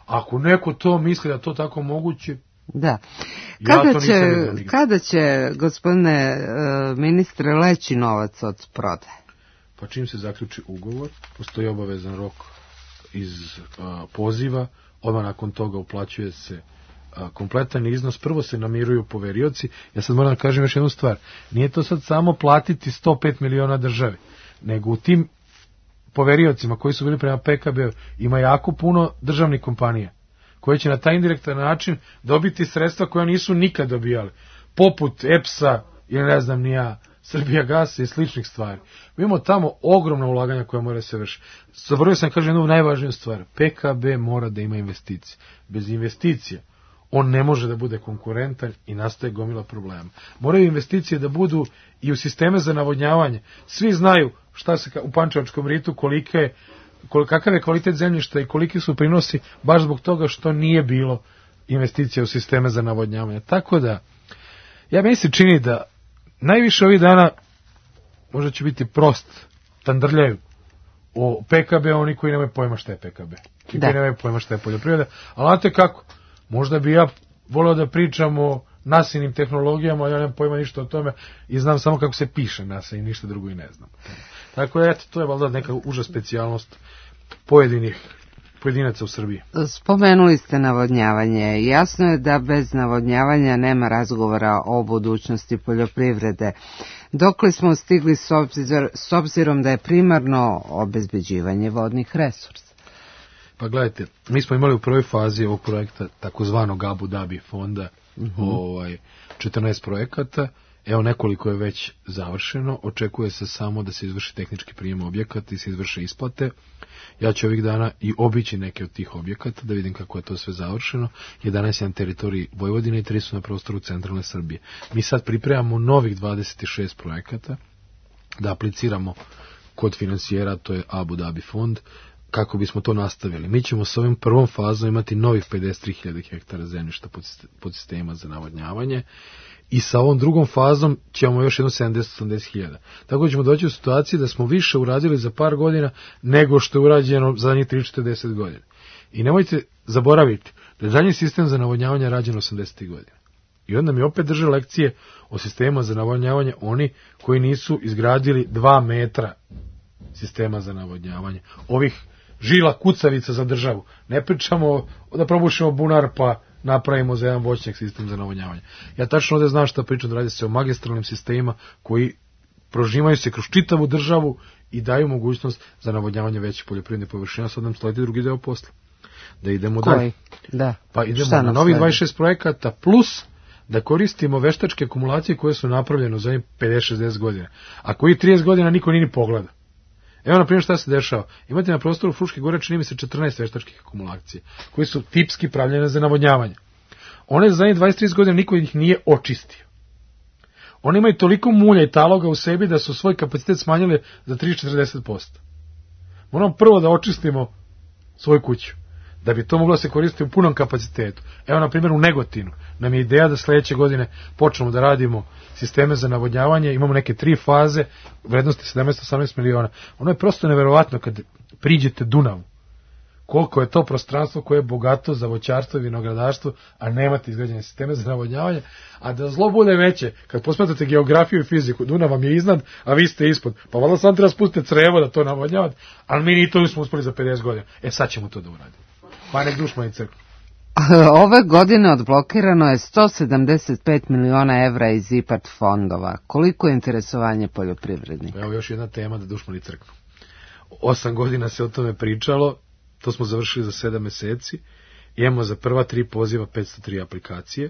Ako neko to misli da to tako moguće, da. Kada će, gospodine ministre, leći novac od prodaje? Pa čim se zaključi ugovor, postoji obavezan rok iz poziva, odmah nakon toga uplaćuje se kompletan iznos, prvo se namiruju poverioci. Ja sad moram da kažem još jednu stvar, nije to sad samo platiti 105 miliona državi, nego u tim poveriocima koji su bili prema PKB ima jako puno državnih kompanija koje će na taj indirektan način dobiti sredstva koja nisu nikad dobijali, poput EPS-a ili ne znam ni ja, Srbijagasa i sličnih stvari. Mi imamo tamo ogromna ulaganja koja mora se vršiti. Zaboravio sam kažem jednu najvažniju stvar, PKB mora da ima investicije. Bez investicija on ne može da bude konkurentan i nastaje gomila problema. Moraju investicije da budu i u sisteme za navodnjavanje. Svi znaju šta se u Pančevačkom ritu, kakav je kvalitet zemljišta i koliki su prinosi, baš zbog toga što nije bilo investicija u sisteme za navodnjavanje. Tako da, meni se čini da najviše ovih dana možda će biti prost, tandrljaju o PKB, oni koji nemaju pojma šta je PKB. I koji nemaju pojma šta je poljoprivreda. Ali znate kako, možda bi ja voleo da pričam o NASA-inim tehnologijama, ja nemam pojma ništa o tome i znam samo kako se piše NASA i ništa drugo i ne znam. Tako da, eto, to je valjda neka uža specijalnost pojedinaca u Srbiji. Spomenuli ste navodnjavanje. Jasno je da bez navodnjavanja nema razgovora o budućnosti poljoprivrede. Dokle smo stigli s obzirom da je primarno obezbeđivanje vodnih resursa? Pa gledajte, mi smo imali u prvoj fazi ovog projekta takozvanog Abu Dhabi fonda 14 projekata. Evo, nekoliko je već završeno, očekuje se samo da se izvrši tehnički prijem objekata i se izvrše isplate. Ja ću ovih dana i obići neke od tih objekata da vidim kako je to sve završeno. 11 je na teritoriji Vojvodine i 3 su na prostoru centralne Srbije. Mi sad pripremamo novih 26 projekata da apliciramo kod finansijera, to je Abu Dhabi fond, kako bismo to nastavili. Mi ćemo s ovim prvom fazom imati novih 53.000 hektara zemljišta pod sistema za navodnjavanje i sa ovom drugom fazom ćemo još jedno 70-80.000. Tako ćemo doći u situaciji da smo više uradili za par godina nego što je urađeno za zadnjih 30-40 godina. I nemojte zaboraviti da je zadnji sistem za navodnjavanje rađen 80. godina. I onda mi opet drže lekcije o sistema za navodnjavanje oni koji nisu izgradili 2 metra sistema za navodnjavanje. Ovih žila kucavica za državu. Ne pričamo da probušimo bunar pa napravimo za jedan voćnjak sistem za navodnjavanje. Ja tačno ovdje znam šta pričam, da radi se o magistralnim sistemima koji prožimaju se kroz čitavu državu i daju mogućnost za navodnjavanje većih poljoprivrednih površina. Sad nam sledi drugi deo posla. Da idemo dalje. Da. Pa idemo na novih 26 projekata plus da koristimo veštačke akumulacije koje su napravljene u zadnjih 50-60 godina. A koji 30 godina niko nije ni pogleda. Evo, na primjer, šta se dešava. Imate na prostoru Fruške gore, čini mi se 14 veštačkih akumulacija, koji su tipski pravljene za navodnjavanje. One za zadnjih 20-30 godina niko ih nije očistio. One imaju toliko mulja i taloga u sebi da su svoj kapacitet smanjili za 30-40%. Moramo prvo da očistimo svoju kuću, da bi to moglo se koristiti u punom kapacitetu. Evo, na primjer, u Negotinu nam je ideja da sledeće godine počnemo da radimo sisteme za navodnjavanje, imamo neke 3 faze, vrednosti 17-18 miliona. Ono je prosto neverovatno kad priđete Dunavu. Koliko je to prostranstvo koje je bogato za voćarstvo i vinogradarstvo, a nemate izgrađene sisteme za navodnjavanje, a da zlo bude veće, kad posmatrate geografiju i fiziku, Dunav vam je iznad, a vi ste ispod. Pa valjda sam treba spustiti crevo da to navodnjavate, ali mi ni to nismo uspeli za 50 godina. Sad ćemo to da uradimo. Pa nek dušma i crkva. Ove godine odblokirano je 175 miliona evra iz IPARD fondova. Koliko je interesovanje poljoprivrednika? Evo još jedna tema da dušmani crknu. 8 godina se o tome pričalo, to smo završili za 7 meseci, imamo za prva 3 poziva 503 aplikacije,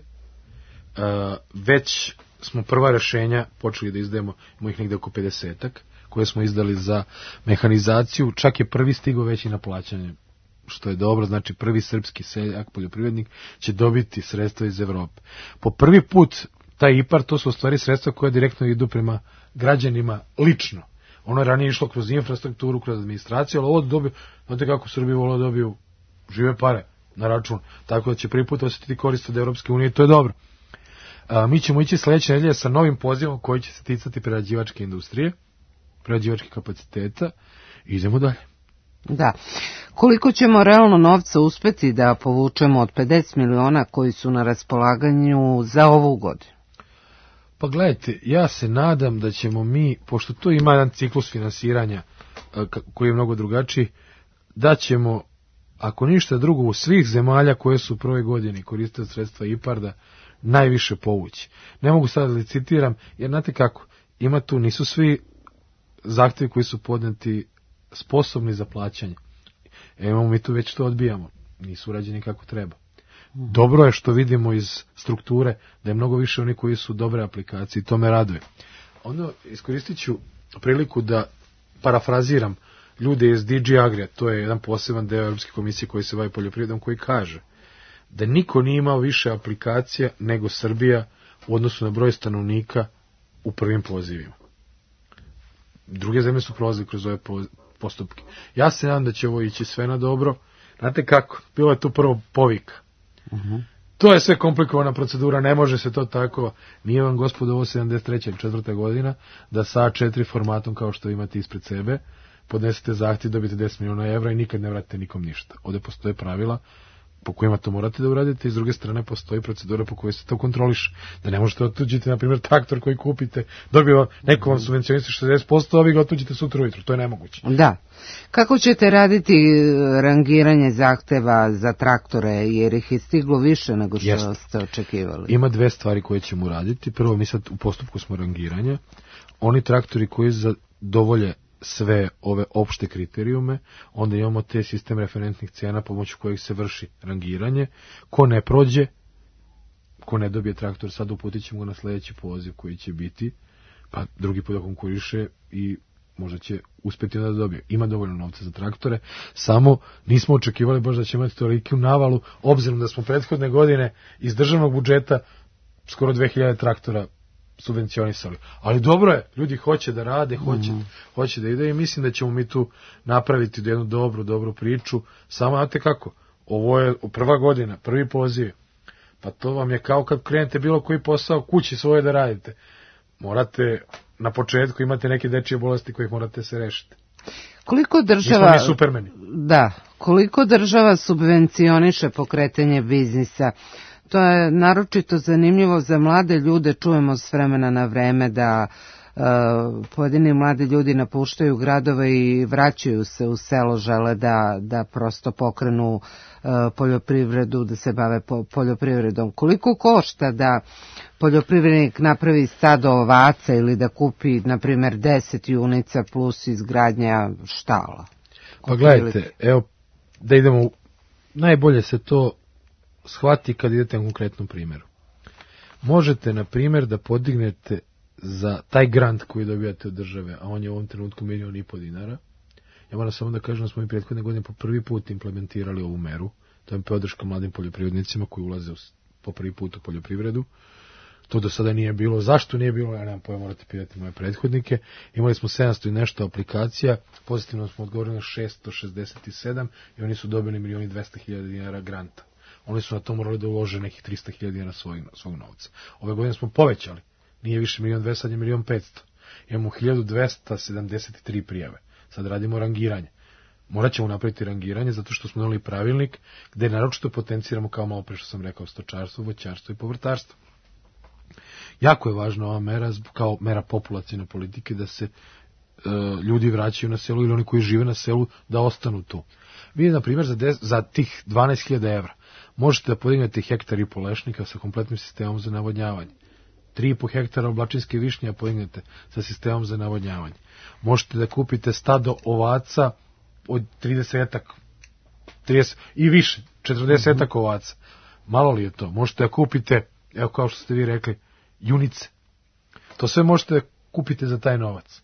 već smo prva rešenja počeli da izdajemo, imamo ih negde oko 50-ak, koje smo izdali za mehanizaciju, čak je prvi stigao već i na plaćanje, što je dobro, znači prvi srpski seljak, poljoprivrednik, će dobiti sredstva iz Evrope. Po prvi put taj IPARD, to su u stvari sredstva koja direktno idu prema građanima lično. Ono je ranije išlo kroz infrastrukturu, kroz administraciju, ali ovo dobiju, znate kako Srbi vole dobiju žive pare na račun, tako da će prvi put osjetiti korist od Evropske unije i to je dobro. Mi ćemo ići sledeće nedelje sa novim pozivom koji će se ticati prerađivačke industrije, prerađivačkih kapaciteta i idemo dalje. Da. Koliko ćemo realno novca uspeti da povučemo od 50 miliona koji su na raspolaganju za ovu godinu? Pa gledajte, ja se nadam da ćemo mi, pošto to ima jedan ciklus finansiranja koji je mnogo drugačiji, da ćemo, ako ništa drugo, u svih zemalja koje su u prvoj godini koriste sredstva IPARD-a, najviše povući. Ne mogu sad da licitiram, jer znate kako, ima tu, nisu svi zahtjevi koji su podneti sposobni za plaćanje. Imamo mi tu već to odbijamo, nisu urađeni kako treba. Dobro je što vidimo iz strukture da je mnogo više oni koji su dobre aplikacije i to me raduje. Onda iskoristit ću priliku da parafraziram ljude iz DG Agria, to je jedan poseban deo Europske komisije koji se bavi poljoprivredom, koji kaže da niko nije imao više aplikacija nego Srbija u odnosu na broj stanovnika u prvim pozivima. Druge zemlje su prolazili kroz ove postupke. Ja se nadam da će ovo ići sve na dobro. Znate kako? Bilo je tu prvo povika. To je sve komplikovana procedura, ne može se to tako. Nije vam, gospodo, ovo 73. ili 4. godina da sa A4 formatom kao što imate ispred sebe podnesete zahtjev, dobijete 10 miliona evra i nikad ne vratite nikom ništa. Ovdje postoje pravila po kojima to morate da uradite i s druge strane postoji procedura po kojoj se to kontroliše. Da ne možete otuđiti, na primjer, traktor koji kupite, dobije neko vam subvencionisti 60%, a vi ga otuđite sutra ujutro. To je nemoguće. Da. Kako ćete raditi rangiranje zahteva za traktore, jer ih je stiglo više nego što ste očekivali? Ima dve stvari koje ćemo raditi. Prvo, mi sad u postupku smo rangiranja. Oni traktori koji zadovolje sve ove opšte kriterijume, onda imamo te sistem referentnih cena pomoću kojih se vrši rangiranje. Ko ne prođe, ko ne dobije traktor, sad uputit ćemo ga na sledeći poziv koji će biti, pa drugi put da konkuriše i možda će uspeti da dobije. Ima dovoljno novca za traktore, samo nismo očekivali baš da će imati toliku navalu, obzirom da smo prethodne godine iz državnog budžeta skoro 2000 traktora subvencionisali. Ali dobro je, ljudi hoće da rade, hoće da ide i mislim da ćemo mi tu napraviti jednu dobru priču. Samo znate kako, ovo je prva godina, prvi poziv, pa to vam je kao kad krenete bilo koji posao kući svoje da radite. Morate, na početku imate neke dečije bolesti kojih morate se rešiti. Koliko država, mi supermeni. Da, koliko država subvencioniše pokretanje biznisa? To je naročito zanimljivo za mlade ljude, čujemo s vremena na vreme da pojedini mladi ljudi napuštaju gradove i vraćaju se u selo, žele da prosto pokrenu poljoprivredu, da se bave poljoprivredom. Koliko košta da poljoprivrednik napravi stado ovaca ili da kupi, na primjer, 10 junica plus izgradnja štala? Pa gledajte, evo, da idemo, najbolje se to shvati kad idete na konkretnom primjeru. Možete, na primjer, da podignete za taj grant koji dobijate od države, a on je u ovom trenutku 1,5 miliona dinara. Ja moram samo da kažem da smo i prethodne godine po prvi put implementirali ovu meru. To je podrška mladim poljoprivrednicima koji ulaze po prvi put u poljoprivredu. To do sada nije bilo. Zašto nije bilo? Ja nemam pojma, morate pitati moje prethodnike. Imali smo 700 i nešto aplikacija, pozitivno smo odgovorili na 667 i oni su dobili 1.200.000 dinara granta. Oni su na to morali da ulože nekih 300.000 dinara svog novca. Ove godine smo povećali. Nije više 1.200.000, sad je 1.500.000. Imamo 1.273 prijave. Sad radimo rangiranje. Morat ćemo napraviti rangiranje zato što smo doneli pravilnik gde naročito potenciramo, kao malo pre što sam rekao, stočarstvo, voćarstvo i povrtarstvo. Jako je važna ova mera kao mera populacijne politike da se ljudi vraćaju na selu ili oni koji žive na selu da ostanu tu. Vi, na primjer, za tih 12.000 evra možete da podignete hektar i pol lešnika sa kompletnim sistemom za navodnjavanje. 3,5 hektara oblačinske višnje podignete sa sistemom za navodnjavanje. Možete da kupite stado ovaca od 30 i više, 40 ovaca. Malo li je to? Možete da kupite, evo kao što ste vi rekli, junice. To sve možete da kupite za taj novac.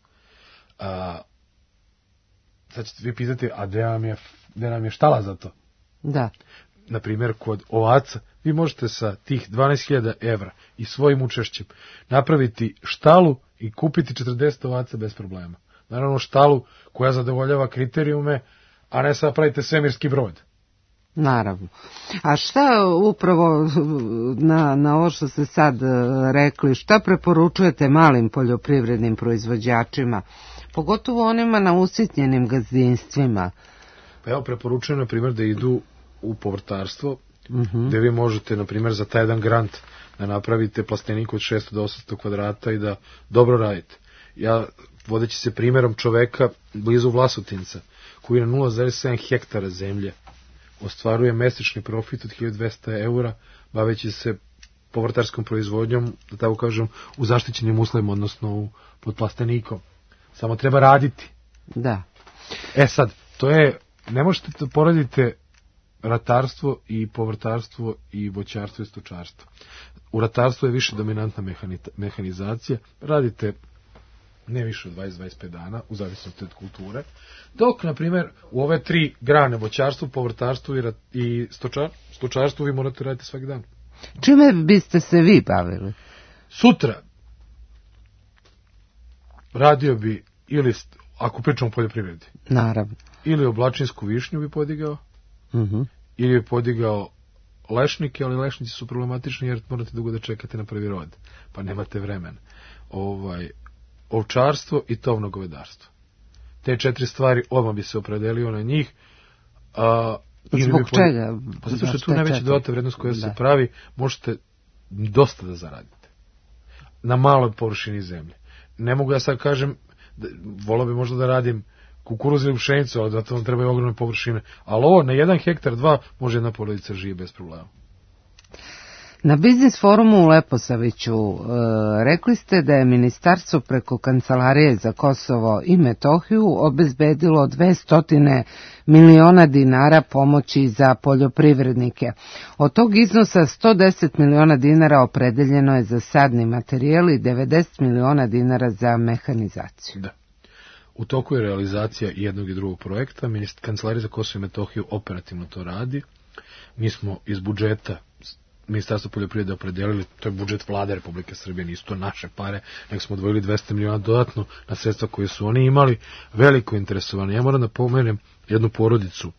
Sad ćete vi pitati, a gde nam je štala za to? Da. Na primjer, kod ovaca, vi možete sa tih 12.000 evra i svojim učešćem napraviti štalu i kupiti 40 ovaca bez problema. Naravno, štalu koja zadovoljava kriterijume, a ne sad pravite svemirski brod. Naravno. A šta upravo na ovo što ste sad rekli, šta preporučujete malim poljoprivrednim proizvođačima, pogotovo onima na usitnjenim gazdinstvima? Pa evo, preporučujem, na primjer, da idu u povrtarstvo, gde vi možete, na primjer, za taj jedan grant da napravite plastenik od 600 do 800 kvadrata i da dobro radite. Ja, vodeći se primjerom čoveka blizu Vlasotinca, koji na 0,7 hektara zemlje ostvaruje mesečni profit od 1200 eura, baveći se povrtarskom proizvodnjom, da tako kažem, u zaštićenim uslovima, odnosno pod plastenikom. Samo treba raditi. Da. Sad, to je, ne možete da poredite ratarstvo i povrtarstvo i voćarstvo i stočarstvo. U ratarstvu je više dominantna mehanizacija, radite ne više od 20-25 dana, u zavisnosti od kulture, dok, na primjer, u ove 3 grane, voćarstvo, povrtarstvo i stočarstvo, vi morate raditi svaki dan. Čime biste se vi bavili? Sutra radio bi, ili, ako pričamo o poljoprivredi, naravno, ili oblačinsku višnju bi podigao, ili bi podigao lešnike, ali lešnici su problematični jer morate dugo da čekate na prvi rod, pa nemate vremena. Ovčarstvo i tovno govedarstvo. Te 4 stvari odmah bi se opredelio na njih. Zbog čega? Pa zato što je tu najveća dodata vrednost koja se pravi, možete dosta da zaradite. Na maloj površini zemlje. Ne mogu ja sad kažem, volao bi možda da radim kukuruz ili pšenicu, ali zato vam trebaju ogromne površine. Ali ovo, na 1 hektar, 2, može jedna porodica živi bez problema. Na Biznis forumu u Leposaviću rekli ste da je ministarstvo preko Kancelarije za Kosovo i Metohiju obezbedilo 200 miliona dinara pomoći za poljoprivrednike. Od tog iznosa 110 miliona dinara opredeljeno je za sadni materijal i 90 miliona dinara za mehanizaciju. Da. U toku je realizacija jednog i drugog projekta. Kancelarija za Kosovo i Metohiju operativno to radi. Mi smo iz budžeta Ministarstvo poljoprivrede opredelili, to je budžet Vlade Republike Srbije, nisu to naše pare, nego smo odvojili 200 miliona dodatno na sredstva koje su oni imali, veliko interesovanje. Ja moram da pomenem jednu porodicu,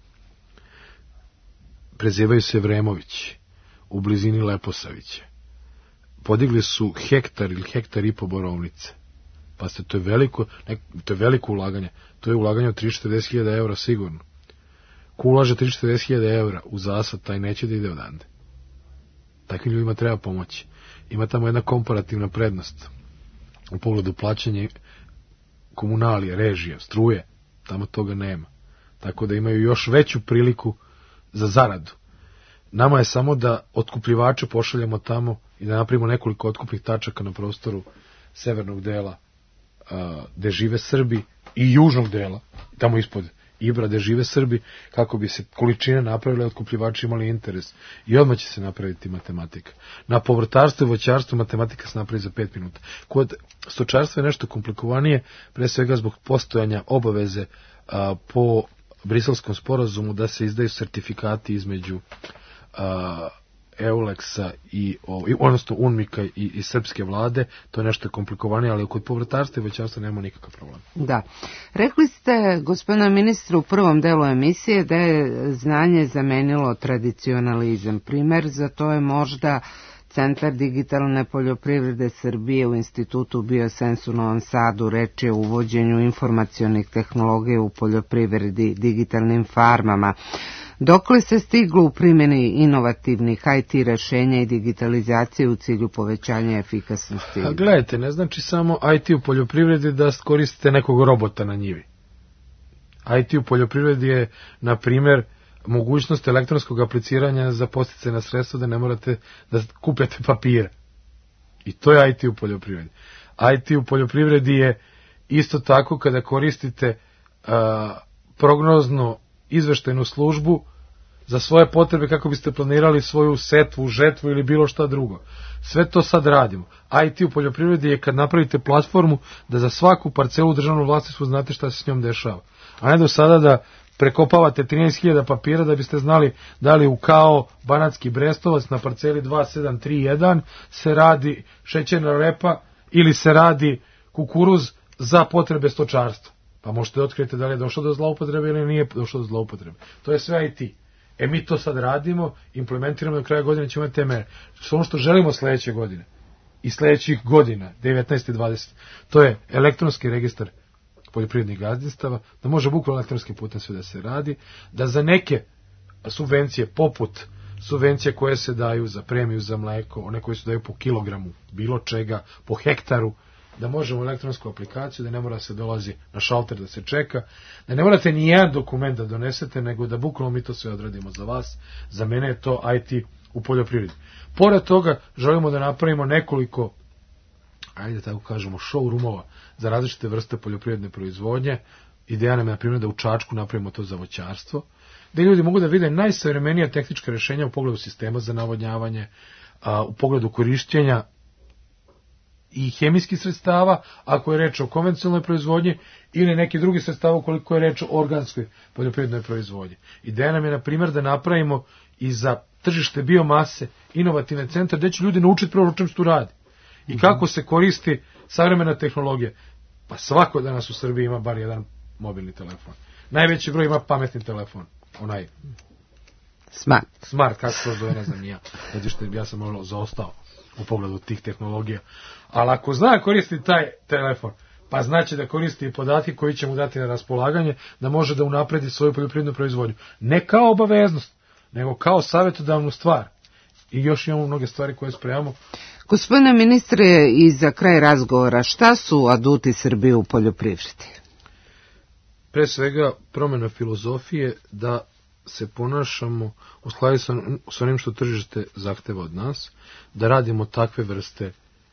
prezivaju se Vremović, u blizini Leposavića. Podigli su hektar ili hektar i po borovnice. Pa to je veliko ulaganje. To je ulaganje od 30-40 eura sigurno. Ko ulaže 30-40 eura u zasad, taj neće da ide odande. Takvim ljudima treba pomoći. Ima tamo jedna komparativna prednost u pogledu plaćanja komunalije, režije, struje. Tamo toga nema. Tako da imaju još veću priliku za zaradu. Nama je samo da otkupljivače pošaljemo tamo i da napravimo nekoliko otkupnih tačaka na prostoru severnog dela gde žive Srbi i južnog dela, tamo ispod Ibra gde žive Srbi, kako bi se količine napravile, otkupljivači imali interes. I odmah će se napraviti matematika. Na povrtarstvu i voćarstvu matematika se napravi za 5 minuta. Kod stočarstva je nešto komplikovanije, pre svega zbog postojanja obaveze po Briselskom sporazumu da se izdaju sertifikati između Euleksa odnosno UNMIK-a i srpske vlade. To je nešto komplikovanije, ali kod povrtarstva i voćarstva nema nikakav problem. Da. Rekli ste, gospodine ministre, u prvom delu emisije da je znanje zamenilo tradicionalizam. Primer za to je možda Centar digitalne poljoprivrede Srbije u Institutu Biosense u Novom Sadu. Reč je o uvođenju informacionih tehnologija u poljoprivredi, digitalnim farmama. Dokle se stiglo u primjeni inovativnih IT rešenja i digitalizacije u cilju povećanja efikasnosti? Gledajte, ne znači samo IT u poljoprivredi da koristite nekog robota na njivi. IT u poljoprivredi je, na primjer, mogućnost elektronskog apliciranja za podsticajna sredstva da ne morate da kupljate papire. I to je IT u poljoprivredi. IT u poljoprivredi je isto tako kada koristite prognozno izveštajnu službu za svoje potrebe kako biste planirali svoju setvu, žetvu ili bilo šta drugo. Sve to sad radimo. IT u poljoprivredi je kad napravite platformu da za svaku parcelu u državnom vlasništvu znate šta se s njom dešava. A ne do sada da prekopavate 13.000 papira da biste znali da li u kao Banatski Brestovac na parceli 2731 se radi šećerna repa ili se radi kukuruz za potrebe stočarstva. Pa možete da otkrijete da li je došlo do zloupotrebe ili nije došlo do zloupotrebe. To je sve IT. Mi to sad radimo, implementiramo, do kraja godine ćemo imati te mere. To ono što želimo sledeće godine i sledećih godina, 19. i 20. To je elektronski registar poljoprivrednih gazdinstava, da može bukvalno elektronskim putem sve da se radi, da za neke subvencije, poput subvencije koje se daju za premiju za mleko, one koje se daju po kilogramu bilo čega, po hektaru, da možemo elektronsku aplikaciju, da ne mora se dolazi na šalter da se čeka, da ne morate ni jedan dokument da donesete, nego da bukvalno mi to sve odradimo za vas. Za mene je to IT u poljoprivredi. Pored toga, želimo da napravimo nekoliko, ajde tako kažemo, showroomova za različite vrste poljoprivredne proizvodnje. Ideja nam je, na primjer, da u Čačku napravimo to za voćarstvo, gde ljudi mogu da vide najsavremenija tehnička rešenja u pogledu sistema za navodnjavanje, u pogledu korišćenja i hemijskih sredstava, ako je reč o konvencionalnoj proizvodnji, ili neki drugi sredstava ukoliko je reč o organskoj poljoprivrednoj proizvodnji. Ideja nam je, na primjer, da napravimo i za tržište biomase inovativne centre, gde će ljudi naučiti prvo o čem se tu radi i kako se koristi savremena tehnologija. Pa svako danas u Srbiji ima bar jedan mobilni telefon. Najveći broj ima pametni telefon. Onaj Smart, kako to zove, ne znam ja. Ja sam malo zaostao u pogledu tih tehnologija. Ali ako zna koristiti taj telefon, pa znači da koristi i podatke koji će mu dati na raspolaganje, da može da unapredi svoju poljoprivrednu proizvodnju. Ne kao obaveznost, nego kao savjetodavnu stvar. I još imamo mnoge stvari koje spremamo. Gospodine ministre, i za kraj razgovora, šta su aduti Srbije u poljoprivredi? Pre svega, promjena filozofije da se ponašamo u skladu sa onim što tržište zahteva od nas, da radimo takve vrste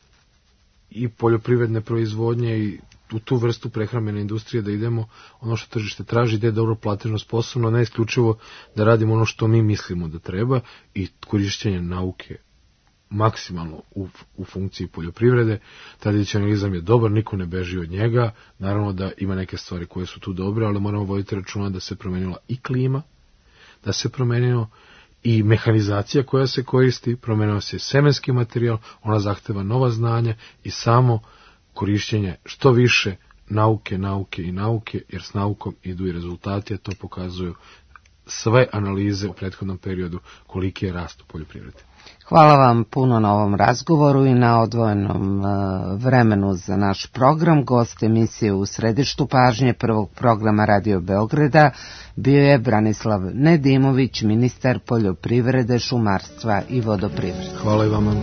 i poljoprivredne proizvodnje i u tu vrstu prehrambene industrije, da idemo ono što tržište traži, da je dobro platežno sposobno, ne isključivo da radimo ono što mi mislimo da treba, i korišćenje nauke maksimalno u funkciji poljoprivrede. Tradicionalizam je dobar, niko ne beži od njega, naravno da ima neke stvari koje su tu dobre, ali moramo voditi računa da se promenila i klima, da se promenila i mehanizacija koja se koristi, promenila se semenski materijal, ona zahteva nova znanja i samo korišćenje što više nauke, jer s naukom idu i rezultati, a to pokazuju sve analize u prethodnom periodu koliki je rast u poljoprivredi. Hvala vam puno na ovom razgovoru i na odvojenom vremenu za naš program. Gost emisije U središtu pažnje prvog programa Radio Beograda bio je Branislav Nedimović, ministar poljoprivrede, šumarstva i vodoprivrede. Hvala i vama.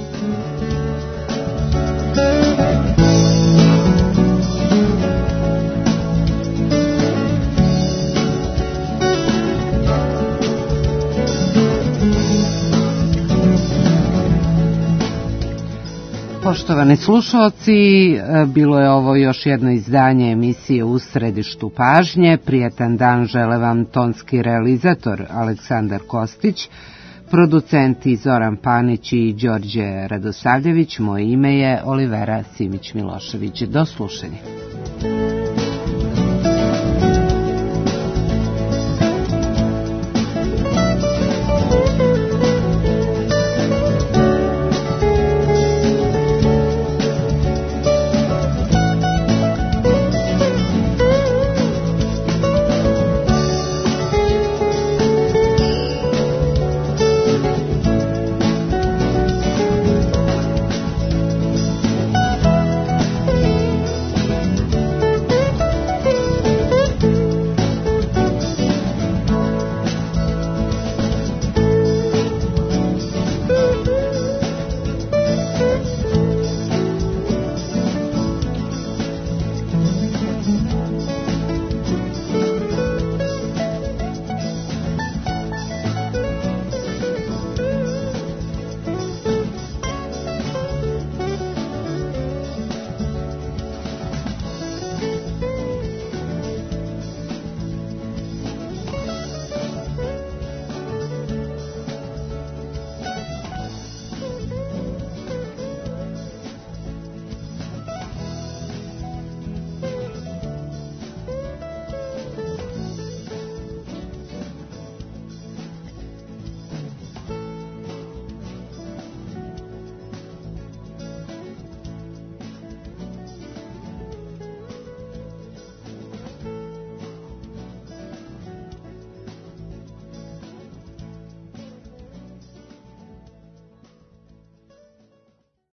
Poštovani slušalci, bilo je ovo još jedno izdanje emisije U središtu pažnje. Prijetan dan žele vam tonski realizator Aleksandar Kostić, producenti Zoran Panić i Đorđe Radosavljević. Moje ime je Olivera Simić-Milošević. Do slušanja.